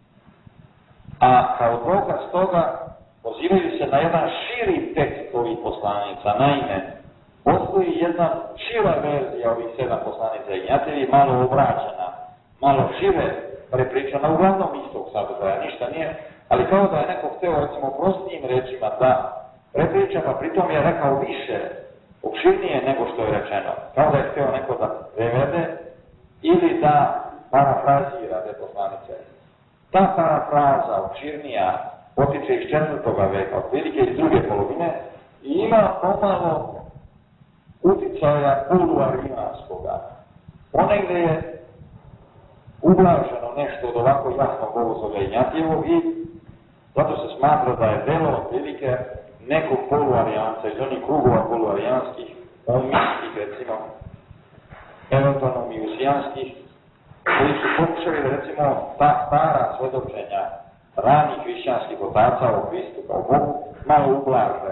Speaker 3: a kao dokaz toga pozivaju se na jedan širi tekst ovih poslanica. Naime, postoji jedna šira verzija ovih sedam poslanica Ignjatijevih, malo obraćena, malo šire prepričana, uglavnom istog sadržaja, ništa nije, ali kao da je neko hteo, recimo, prostijim rečima da prepriča, pa pritom je rekao više, opširnije nego što je rečeno, kao da je hteo neko da prevede ili da parafrazira te poslanice. Ta parafraza, opširnija, potiče iz četvrtoga veka, otprilike iz druge polovine, i ima pomalo uticaja poluarijanskoga. Ponegde je ublaženo nešto od ovako jasnog Bogoslovlja Ignjatijevog i zato se smatra da je delo otprilike nekog poluarijanca iz onih krugova poluarijanskih, omijskih recimo, eventualno mijusijanskih, koji su pokušali da recimo ta stara svedočenja ranih hrišćanskih otaca o Hristu kao Bogu malo ublaže.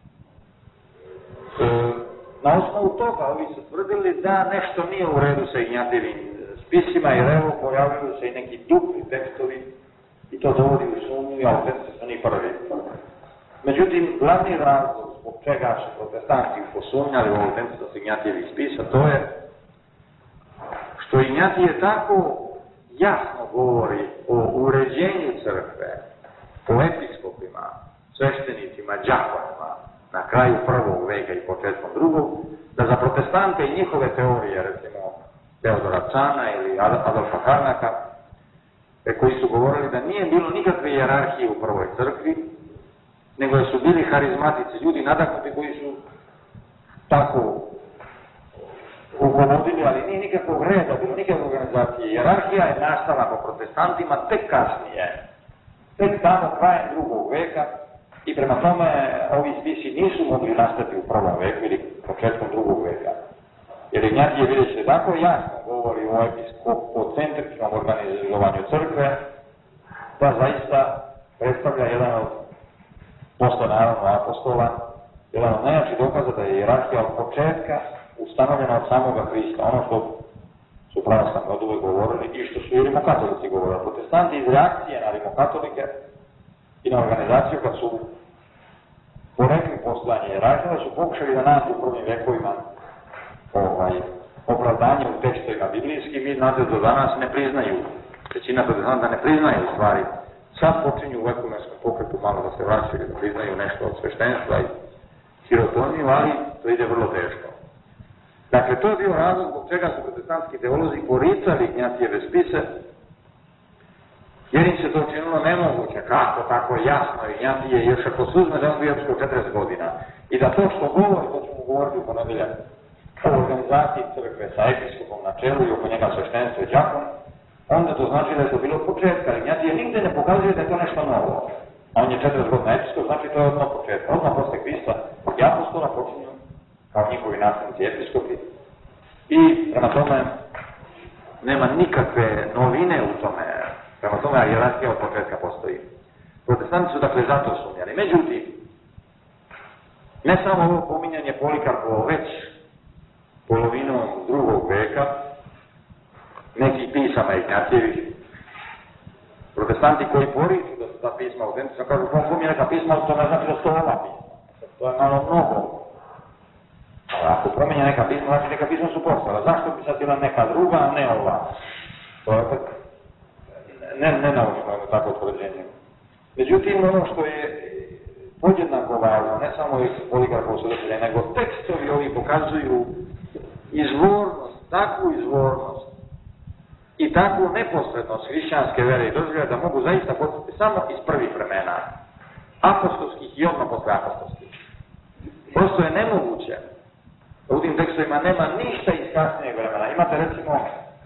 Speaker 3: E, na osnovu toga ovi su tvrdili da nešto nije u redu sa Ignjatijevim spisima, jer evo pojavljuju se i neki dupli tekstovi i to dovodi u sumnju i autentični su ni prvi. Međutim, glavni razlog zbog čega su protestanti posumnjali u autentičnost Ignjatijevih spisa, to je što Ignjatije tako jasno govori o uređenju crkve, o episkopima, sveštenicima, đakonima na kraju prvog veka i početkom drugog, da za protestante i njihove teorije, recimo Teodora Cana ili Adolfa Harnaka, koji su govorili da nije bilo nikakve hijerarhije u prvoj crkvi, nego su bili harizmatici, ljudi nadahnuti koji su tako rukovodili, ali nije nikakvog reda, bilo nikakve organizacije. Hijerarhija je nastala po protestantima tek kasnije, tek tamo krajem drugog veka, i prema tome ovi spisi nisu mogli nastati u prvom veku ili početkom drugog veka. Jer Ignjatije, vidjet ćete, tako jasno govori o episkopocentričnom organizovanju crkve, da zaista predstavlja jedan od, posle naravno apostola, jedan od najjačih dokaza da je hijerarhija od početka ustanovljena od samoga Hrista, ono što su pravoslavni od uvek govorili i što su i rimokatolici govorili. Protestanti iz reakcije na rimokatolike i na organizaciju, kad su porekli poslanje hijerarhije, su pokušali da nađu u prvim vekovima ovaj, opravdanje u tekstovima biblijskim i znate, do danas ne priznaju, većina protestanta ne priznaju stvari. Sad počinju u ekumenskom pokretu malo da se vraćaju, da priznaju nešto od sveštenstva i hirotoniju, ali to ide vrlo teško. Dakle, to je bio razlog zbog čega su protestantski teolozi poricali Ignjatijeve spise, jer im se to činilo nemoguće, kako tako jasno Ignjatije, još ako se uzme da on bio epsko četrdeset godina, i da to što govori, to ćemo govoriti u ponedeljak, o organizaciji crkve sa episkopom na čelu i oko njega sveštenstvo i đakon, onda to znači da je to bilo od početka. Ignjatije nigde ne pokazuje da je to nešto novo. A on je četrdeset godina episkop, znači to je odmah početka. Odmah posle Hrista i apostola počinju kao njihovi nastavnici episkopi. I prema tome nema nikakve novine u tome. Prema tome hijerarhija od početka postoji. Protestanti su dakle zato sumnjali. Međutim, ne samo ovo pominjanje Polikarpovo, već polovinom drugog veka nekih pisama Ignjatijevih, protestanti koji poriču da su ta pisma autentična, kažu kom pominje neka pisma, to ne znači da su ova pisma. To je malo mnogo. Ali ako promijenja neka pisma, znači neka pisma su postala. Zašto bi sad bila neka druga, a ne ova? To je opet ne, ne naučno je tako utvrđenje. Međutim, ono što je podjednako važno, ne samo iz Polikarpovog svjedočenja, nego tekstovi ovi pokazuju izvornost, takvu izvornost i takvu neposrednost hrišćanske vere i doživljaja da mogu zaista postati samo iz prvih vremena, apostolskih i odmah posle apostolskih. Prosto je nemoguće. U tim tekstovima nema ništa iz kasnijeg vremena. Imate recimo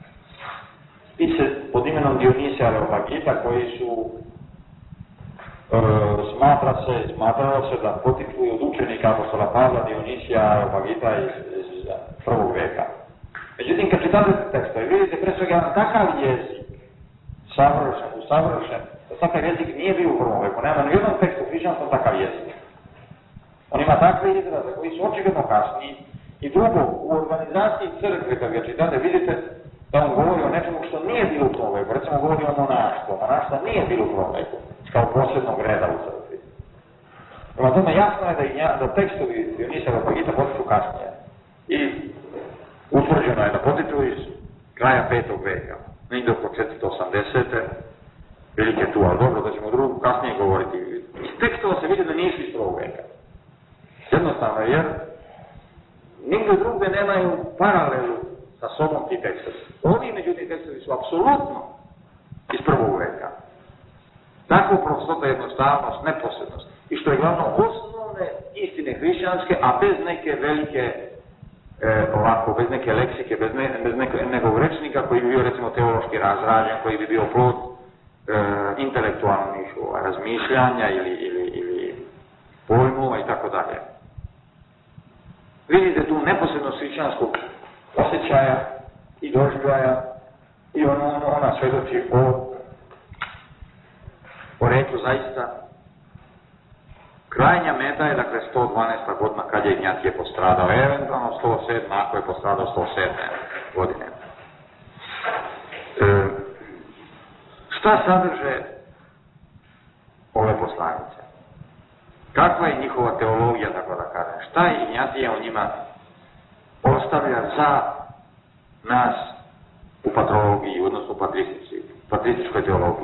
Speaker 3: spise pod imenom Dionisija Areopagita koji su e, smatra se, smatralo se da potiču od učenika apostola Pavla Dionisija Areopagita iz, iz prvog veka. Međutim, kad čitate tekstove, vidite pre svega jedan takav jezik, savršen, usavršen, da takav jezik nije bio u prvom veku. Nema ni jednom tekstu hrišćanskom takav jezik. On ima takve izraze koji su očigledno kasniji. I drugo, u organizaciji crkve, kad ga čitate, vidite da on govori o nečemu što nije bilo u prvom veku. Recimo, govori o monaštvu. Monaštva nije bilo u prvom veku, kao posebnog reda u crkvi. Prema tome, jasno je da, i nja, da tekstovi Dionisija Areopagita potiču kasnije. I utvrđeno je da potiču iz kraja petog veka, negdje oko četiristo osamdesete velike tu, ali dobro, da ćemo drugu kasnije govoriti. Iz tekstova se vidi da nisu iz prvog veka. Jednostavno, jer nigde drugde nemaju paralelu sa sobom ti tekstovi. Ovi, međutim, tekstovi su apsolutno iz prvog veka. Tako prostota, jednostavnost, neposrednost. I što je glavno osnovne istine hrišćanske, a bez neke velike, e, ovako, bez neke leksike, bez, ne, bez neke, nekog rečnika koji bi bio recimo teološki razrađen, koji bi bio plod e, intelektualnih razmišljanja ili, ili, ili pojmova i tako dalje. Vidite tu neposrednost hrišćanskog osjećaja i doživljaja i ono, ona svedoči o poreklu zaista. Krajnja meta je, dakle, sto dvanaesta godina kad je Ignjatije postradao, eventualno sto sedma ako je postradao sto sedme godine. E, šta sadrže ove poslanice? Kakva je njihova teologija, tako da kažem? Šta je Ignjatije o njima ostavlja za nas u patrologiji, odnosno u patrističkoj teologiji?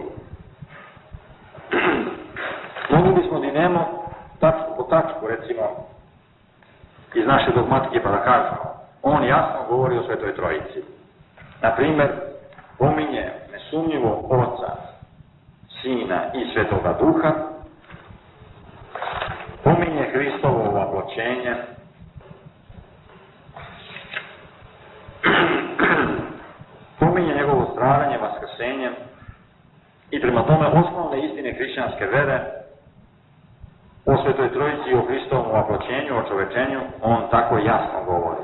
Speaker 3: Mogli bismo dinemo tačku po tačku, recimo, iz naše dogmatike pa da kažemo, on jasno govori o Svetoj Trojici. Naprimjer, pominje nesumnjivo Oca, Sina i Svetoga Duha, pominje Hristovo ovaploćenje, pominje njegovo stradanje, vaskrsenje i prema tome osnovne istine hrišćanske vere o Svetoj Trojici i o Hristovom ovaploćenju, o čovečenju, on tako jasno govori.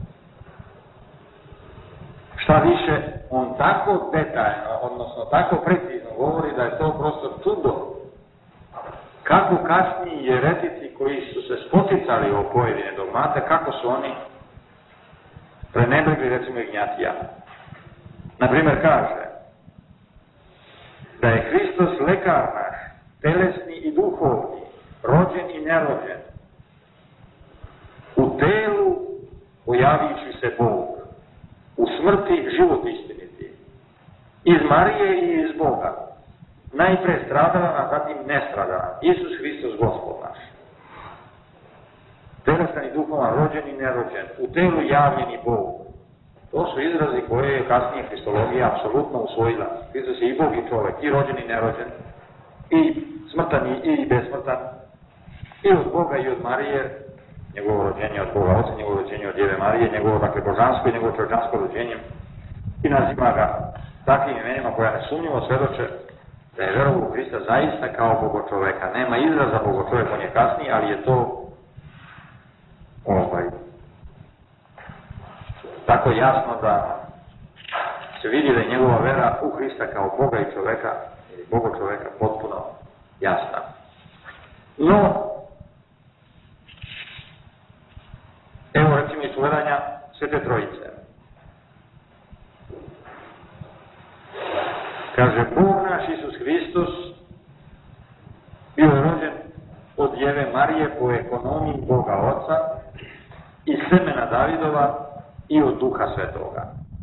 Speaker 3: Šta više, on tako detaljno, odnosno tako precizno govori da je to prosto čudo. Kako kasniji jeretici koji su se spoticali o pojedine dogmate, kako su oni prenebregli, recimo, Ignjatija. Naprimjer, kaže da je Hristos lekar naš, telesni i duhovni, rođen i nerođen, u telu pojavivši se Bog, u smrti život istiniti, iz Marije i iz Boga, najpre stradalan, a zatim nestradalan, Isus Hristos Gospod naš. Telesan i duhovan, rođen i nerođen, u telu javljeni Bog. To su izrazi koje je kasnije Hristologija apsolutno usvojila. Hristos je i Bog i čovek, i rođen i nerođen, i smrtan i besmrtan, i od Boga i od Marije, njegovo rođenje od Boga Oca, njegovo rođenje od Djeve Marije, njegovo, dakle, božansko i njegovo čovječansko rođenje, i naziva ga takvim imenima koja nesumnjivo svedoče da je verovao u Hrista zaista kao Bogo čoveka. Nema izraza Bogo čovek, on je kasniji, ali je to ovaj, tako jasno da se vidi da je njegova vera u Hrista kao Boga i čoveka, ili Bogo čoveka, potpuno jasna. No, evo recimo iz gledanja Svete Trojice. Kaže, Bog naš Isus Hristos bio je rođen od Djeve Marije po ekonomiji Boga Oca i semena Davidova i od Duha Svetoga.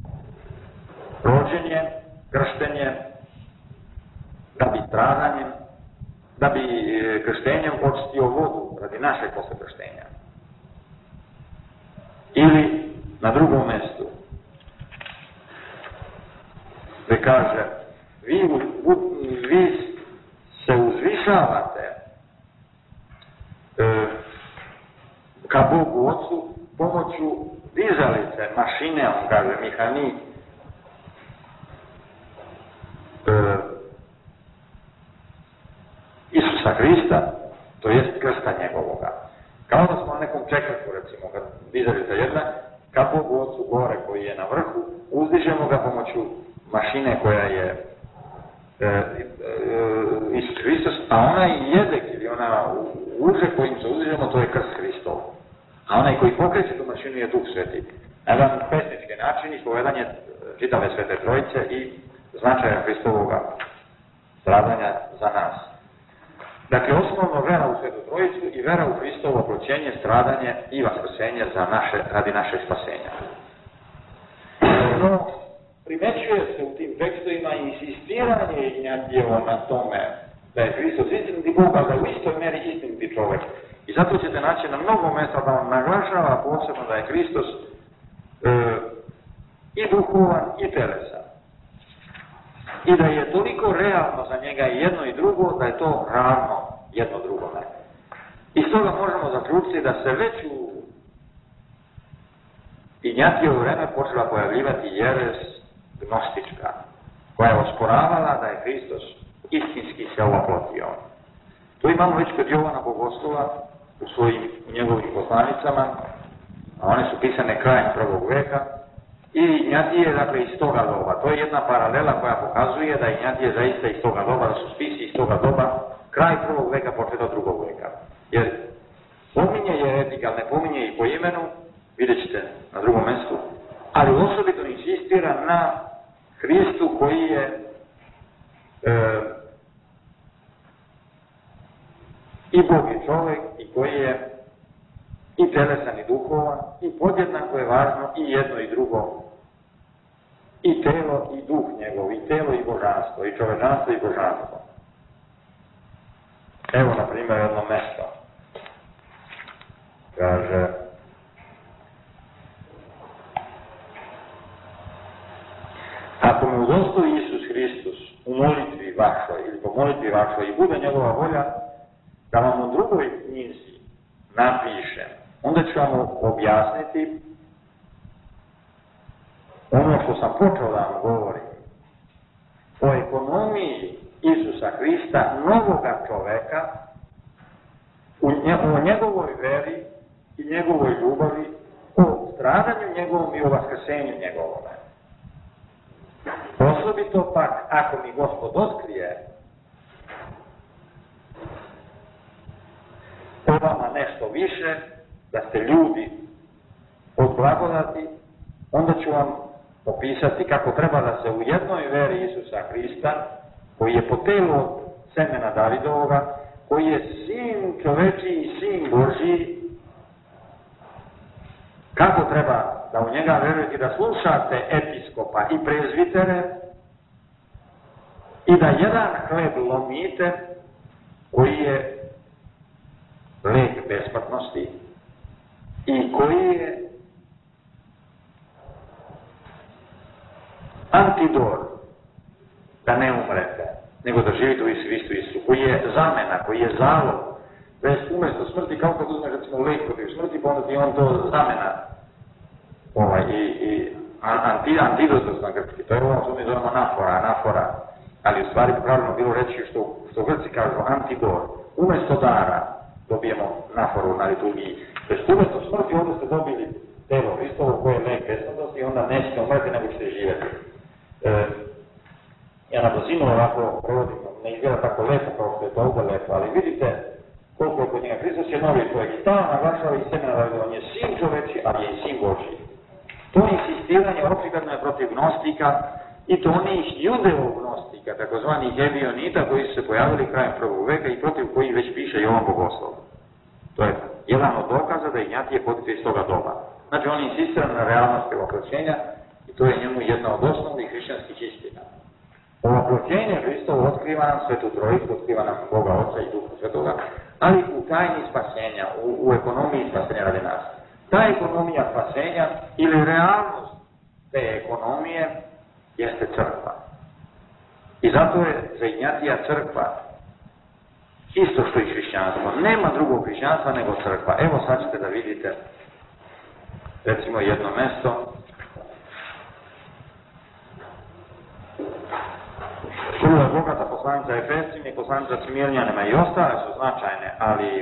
Speaker 3: Rođen je, kršten je, da bi stradanjem, da bi krštenjem očistio vodu radi našeg posle krštenja. Ili na drugom mjestu, gdje kaže, vi, vi se uzvišavate e, ka Bogu Otcu pomoću dizalice, mašine, on kaže, mehanik, e, Isusa Hrista, to jest krsta njegovoga. Kao da smo na nekom čekaku, recimo, kad dizalica jedna, ka Bogu Otcu gore koji je na vrhu, uzdižemo ga pomoću mašine koja je e, e, Isus Hristos, a onaj jezek ili ona uže kojim se uzdižemo, to je krst Hristov. A onaj koji pokreće tu mašinu je Duh Sveti. Jedan pesnički način ispovedanje čitave Svete Trojice i značaja Hristovoga stradanja za nas. Dakle, osnovno vera u Svetu Trojicu i vera u Hristovo oploćenje, stradanje i vaskrsenje za naše, radi našeg spasenja. No, primećuje se u tim tekstovima insistiranje Ignjatijevo na tome da je Hristos istiniti Bog, ali da je u istoj meri istiniti čovek. I zato ćete naći na mnogo mjesta da on naglašava posebno da je Hristos e, i duhovan i telesan. i da je toliko realno za njega i jedno i drugo, da je to ravno jedno drugome. I stoga možemo zaključiti da se već u Ignjatijevo vreme počela pojavljivati jeres gnostička, koja je osporavala da je Hristos istinski se oplotio. To imamo već kod Jovana Bogoslova u svojim u njegovim poslanicama, a one su pisane krajem prvog veka, i Ignjatije, dakle, iz toga doba. To je jedna paralela koja pokazuje da Ignjatije zaista iz toga doba, da su spisi iz toga doba, kraj prvog veka, početak drugog veka. Jer pominje jeretika, ali ne pominje i po imenu, vidjet ćete na drugom mjestu, ali osobito insistira na Hristu koji je e, i Bog i čovjek, i koji je i telesan i duhovan, i podjednako je važno i jedno i drugo, i telo i duh njegov, i telo i božanstvo, i čovečanstvo i božanstvo. Evo, na primjer, jedno mesto. Kaže, ako me udostoji Isus Hristus u molitvi vašoj, ili po molitvi vašoj, i bude njegova volja, da vam u drugoj knjizi napišem, onda ću vam objasniti ono što sam počeo da vam govorim o ekonomiji Isusa Hrista, novoga čoveka, o njegovoj veri i njegovoj ljubavi, o stradanju njegovom i o vaskrsenju njegovome. Osobito pak, ako mi Gospod otkrije o vama nešto više, da ste ljudi od blagodati, onda ću vam opisati kako treba da se u jednoj veri Isusa Hrista, koji je po telu od semena Davidovoga, koji je sin čoveči i sin Božji, kako treba da u njega verujete, da slušate episkopa i prezvitere i da jedan hleb lomite koji je lek besmrtnosti i koji je antidor da ne umrete, nego da živite u Hristu Isusu, koji je zamena, koji je zalog, to jest umjesto smrti, kao kad uzmeš recimo lek protiv smrti, pa onda ti on to zamena ovaj, i, i anti, antidot na grčki, to je ovo što mi zovemo anafora, anafora, ali u stvari pravilno bilo reći što, što Grci kažu antidor, umjesto dara dobijemo naforu na liturgiji, to jest umjesto smrti onda ste dobili telo Hristovo koje je lek besmrtnosti i onda nećete umreti nego ćete živjeti. E, ja na brzinu ovako provodim, ne izgleda tako lepo kao što je to ovdje lepo, ali vidite koliko je kod njega. Hristos je novi čovjek i stalno naglašava i semena Davidova, on je sin čoveči, ali je i sin Božji. To insistiranje očigledno je protiv gnostika i to onih judeo-gnostika, takozvanih Ebionita, koji su se pojavili krajem prvog veka i protiv kojih već piše Jovan Bogoslov. To je jedan od dokaza da Ignjatije potiče iz toga doba. Znači on insistira na realnosti oproćenja i to je njemu jedna od osnovnih hrišćanskih istina. Oproćenje Hristovo otkriva nam Svetu Trojicu, otkriva nam Boga Oca i Duha Svetoga, ali u tajni spasenja, u, u ekonomiji spasenja radi nas. Ta ekonomija spasenja ili realnost te ekonomije jeste crkva. I zato je za Ignjatija crkva isto što i hrišćanstvo. Nema drugog hrišćanstva nego crkva. Evo sad ćete da vidite recimo jedno mesto. Prva je bogata poslanica Efescima i poslanica Smirnjanima i ostale su značajne, ali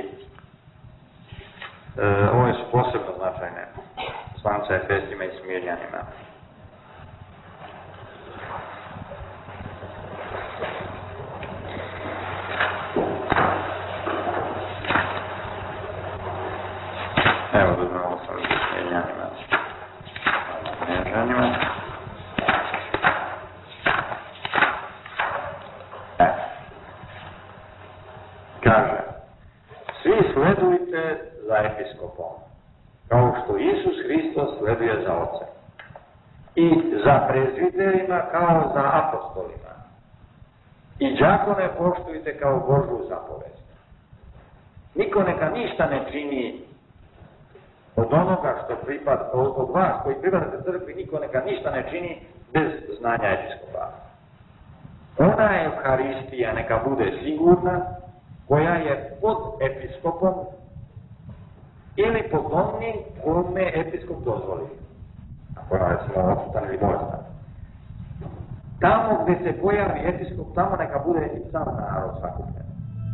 Speaker 3: e, ove su posebno značajne. Poslanica Efescima i Smirnjanima. Evo da znamo ovo sam Smirnjanima. Smirnjanima. Kaže, svi sledujte za episkopom, kao što Isus Hristos sleduje za Ocem. I za prezviterima kao za apostolima. I đakone poštujte kao Božju zapovest. Niko neka ništa ne čini od onoga što pripada, od, od vas koji pripadate crkvi, niko neka ništa ne čini bez znanja episkopa. Ona Euharistija neka bude sigurna, koja je pod episkopom ili pod onim kome episkop dozvoli. Ako je recimo odsutan ili bolestan. Tamo gdje se pojavi episkop, tamo neka bude i sam narod sakupljen.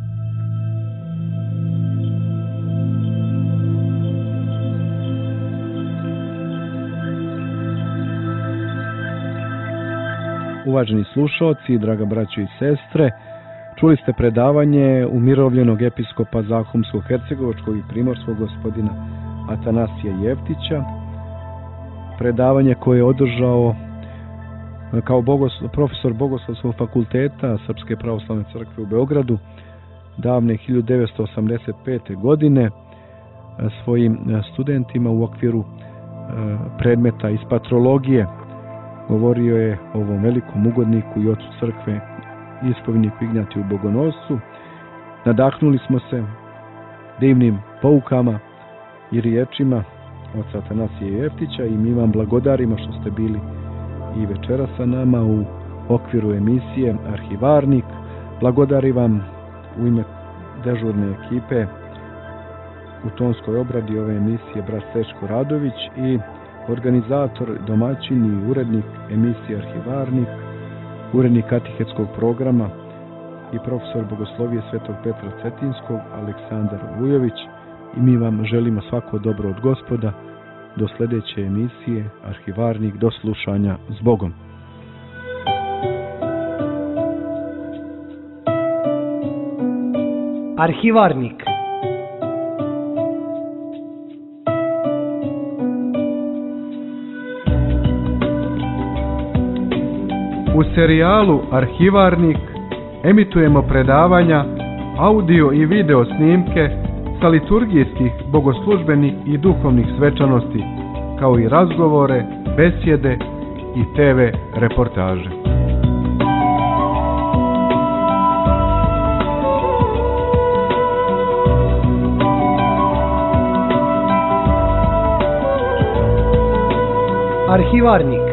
Speaker 2: Uvaženi slušalci, draga braćo i sestre, čuli ste predavanje umirovljenog episkopa Zahumsko-hercegovačkog i primorskog gospodina Atanasija Jeftića. Predavanje koje je održao kao bogoslo, profesor Bogoslovskog fakulteta Srpske pravoslavne crkve u Beogradu davne hiljadu devetsto osamdeset pete. godine svojim studentima u okviru predmeta iz patrologije. Govorio je o ovom velikom ugodniku i ocu crkve, ispovjedniku Ignjatiju Bogonoscu. Nadahnuli smo se divnim poukama i riječima oca Atanasija Jeftića i mi vam blagodarimo što ste bili i večera sa nama u okviru emisije Arhivarnik. Blagodari vam u ime dežurne ekipe u tonskoj obradi ove emisije brat Sečko Radović i organizator, domaćin i urednik emisije Arhivarnik, urednik katehetskog programa i profesor bogoslovije Svetog Petra Cetinskog Aleksandar Vujović. I mi vam želimo svako dobro od Gospoda. Do sljedeće emisije Arhivarnik, do slušanja, s Bogom.
Speaker 1: Arhivarnik.
Speaker 2: U serijalu Arhivarnik emitujemo predavanja, audio i video snimke sa liturgijskih, bogoslužbenih i duhovnih svečanosti, kao i razgovore, besjede i te ve reportaže.
Speaker 1: Arhivarnik.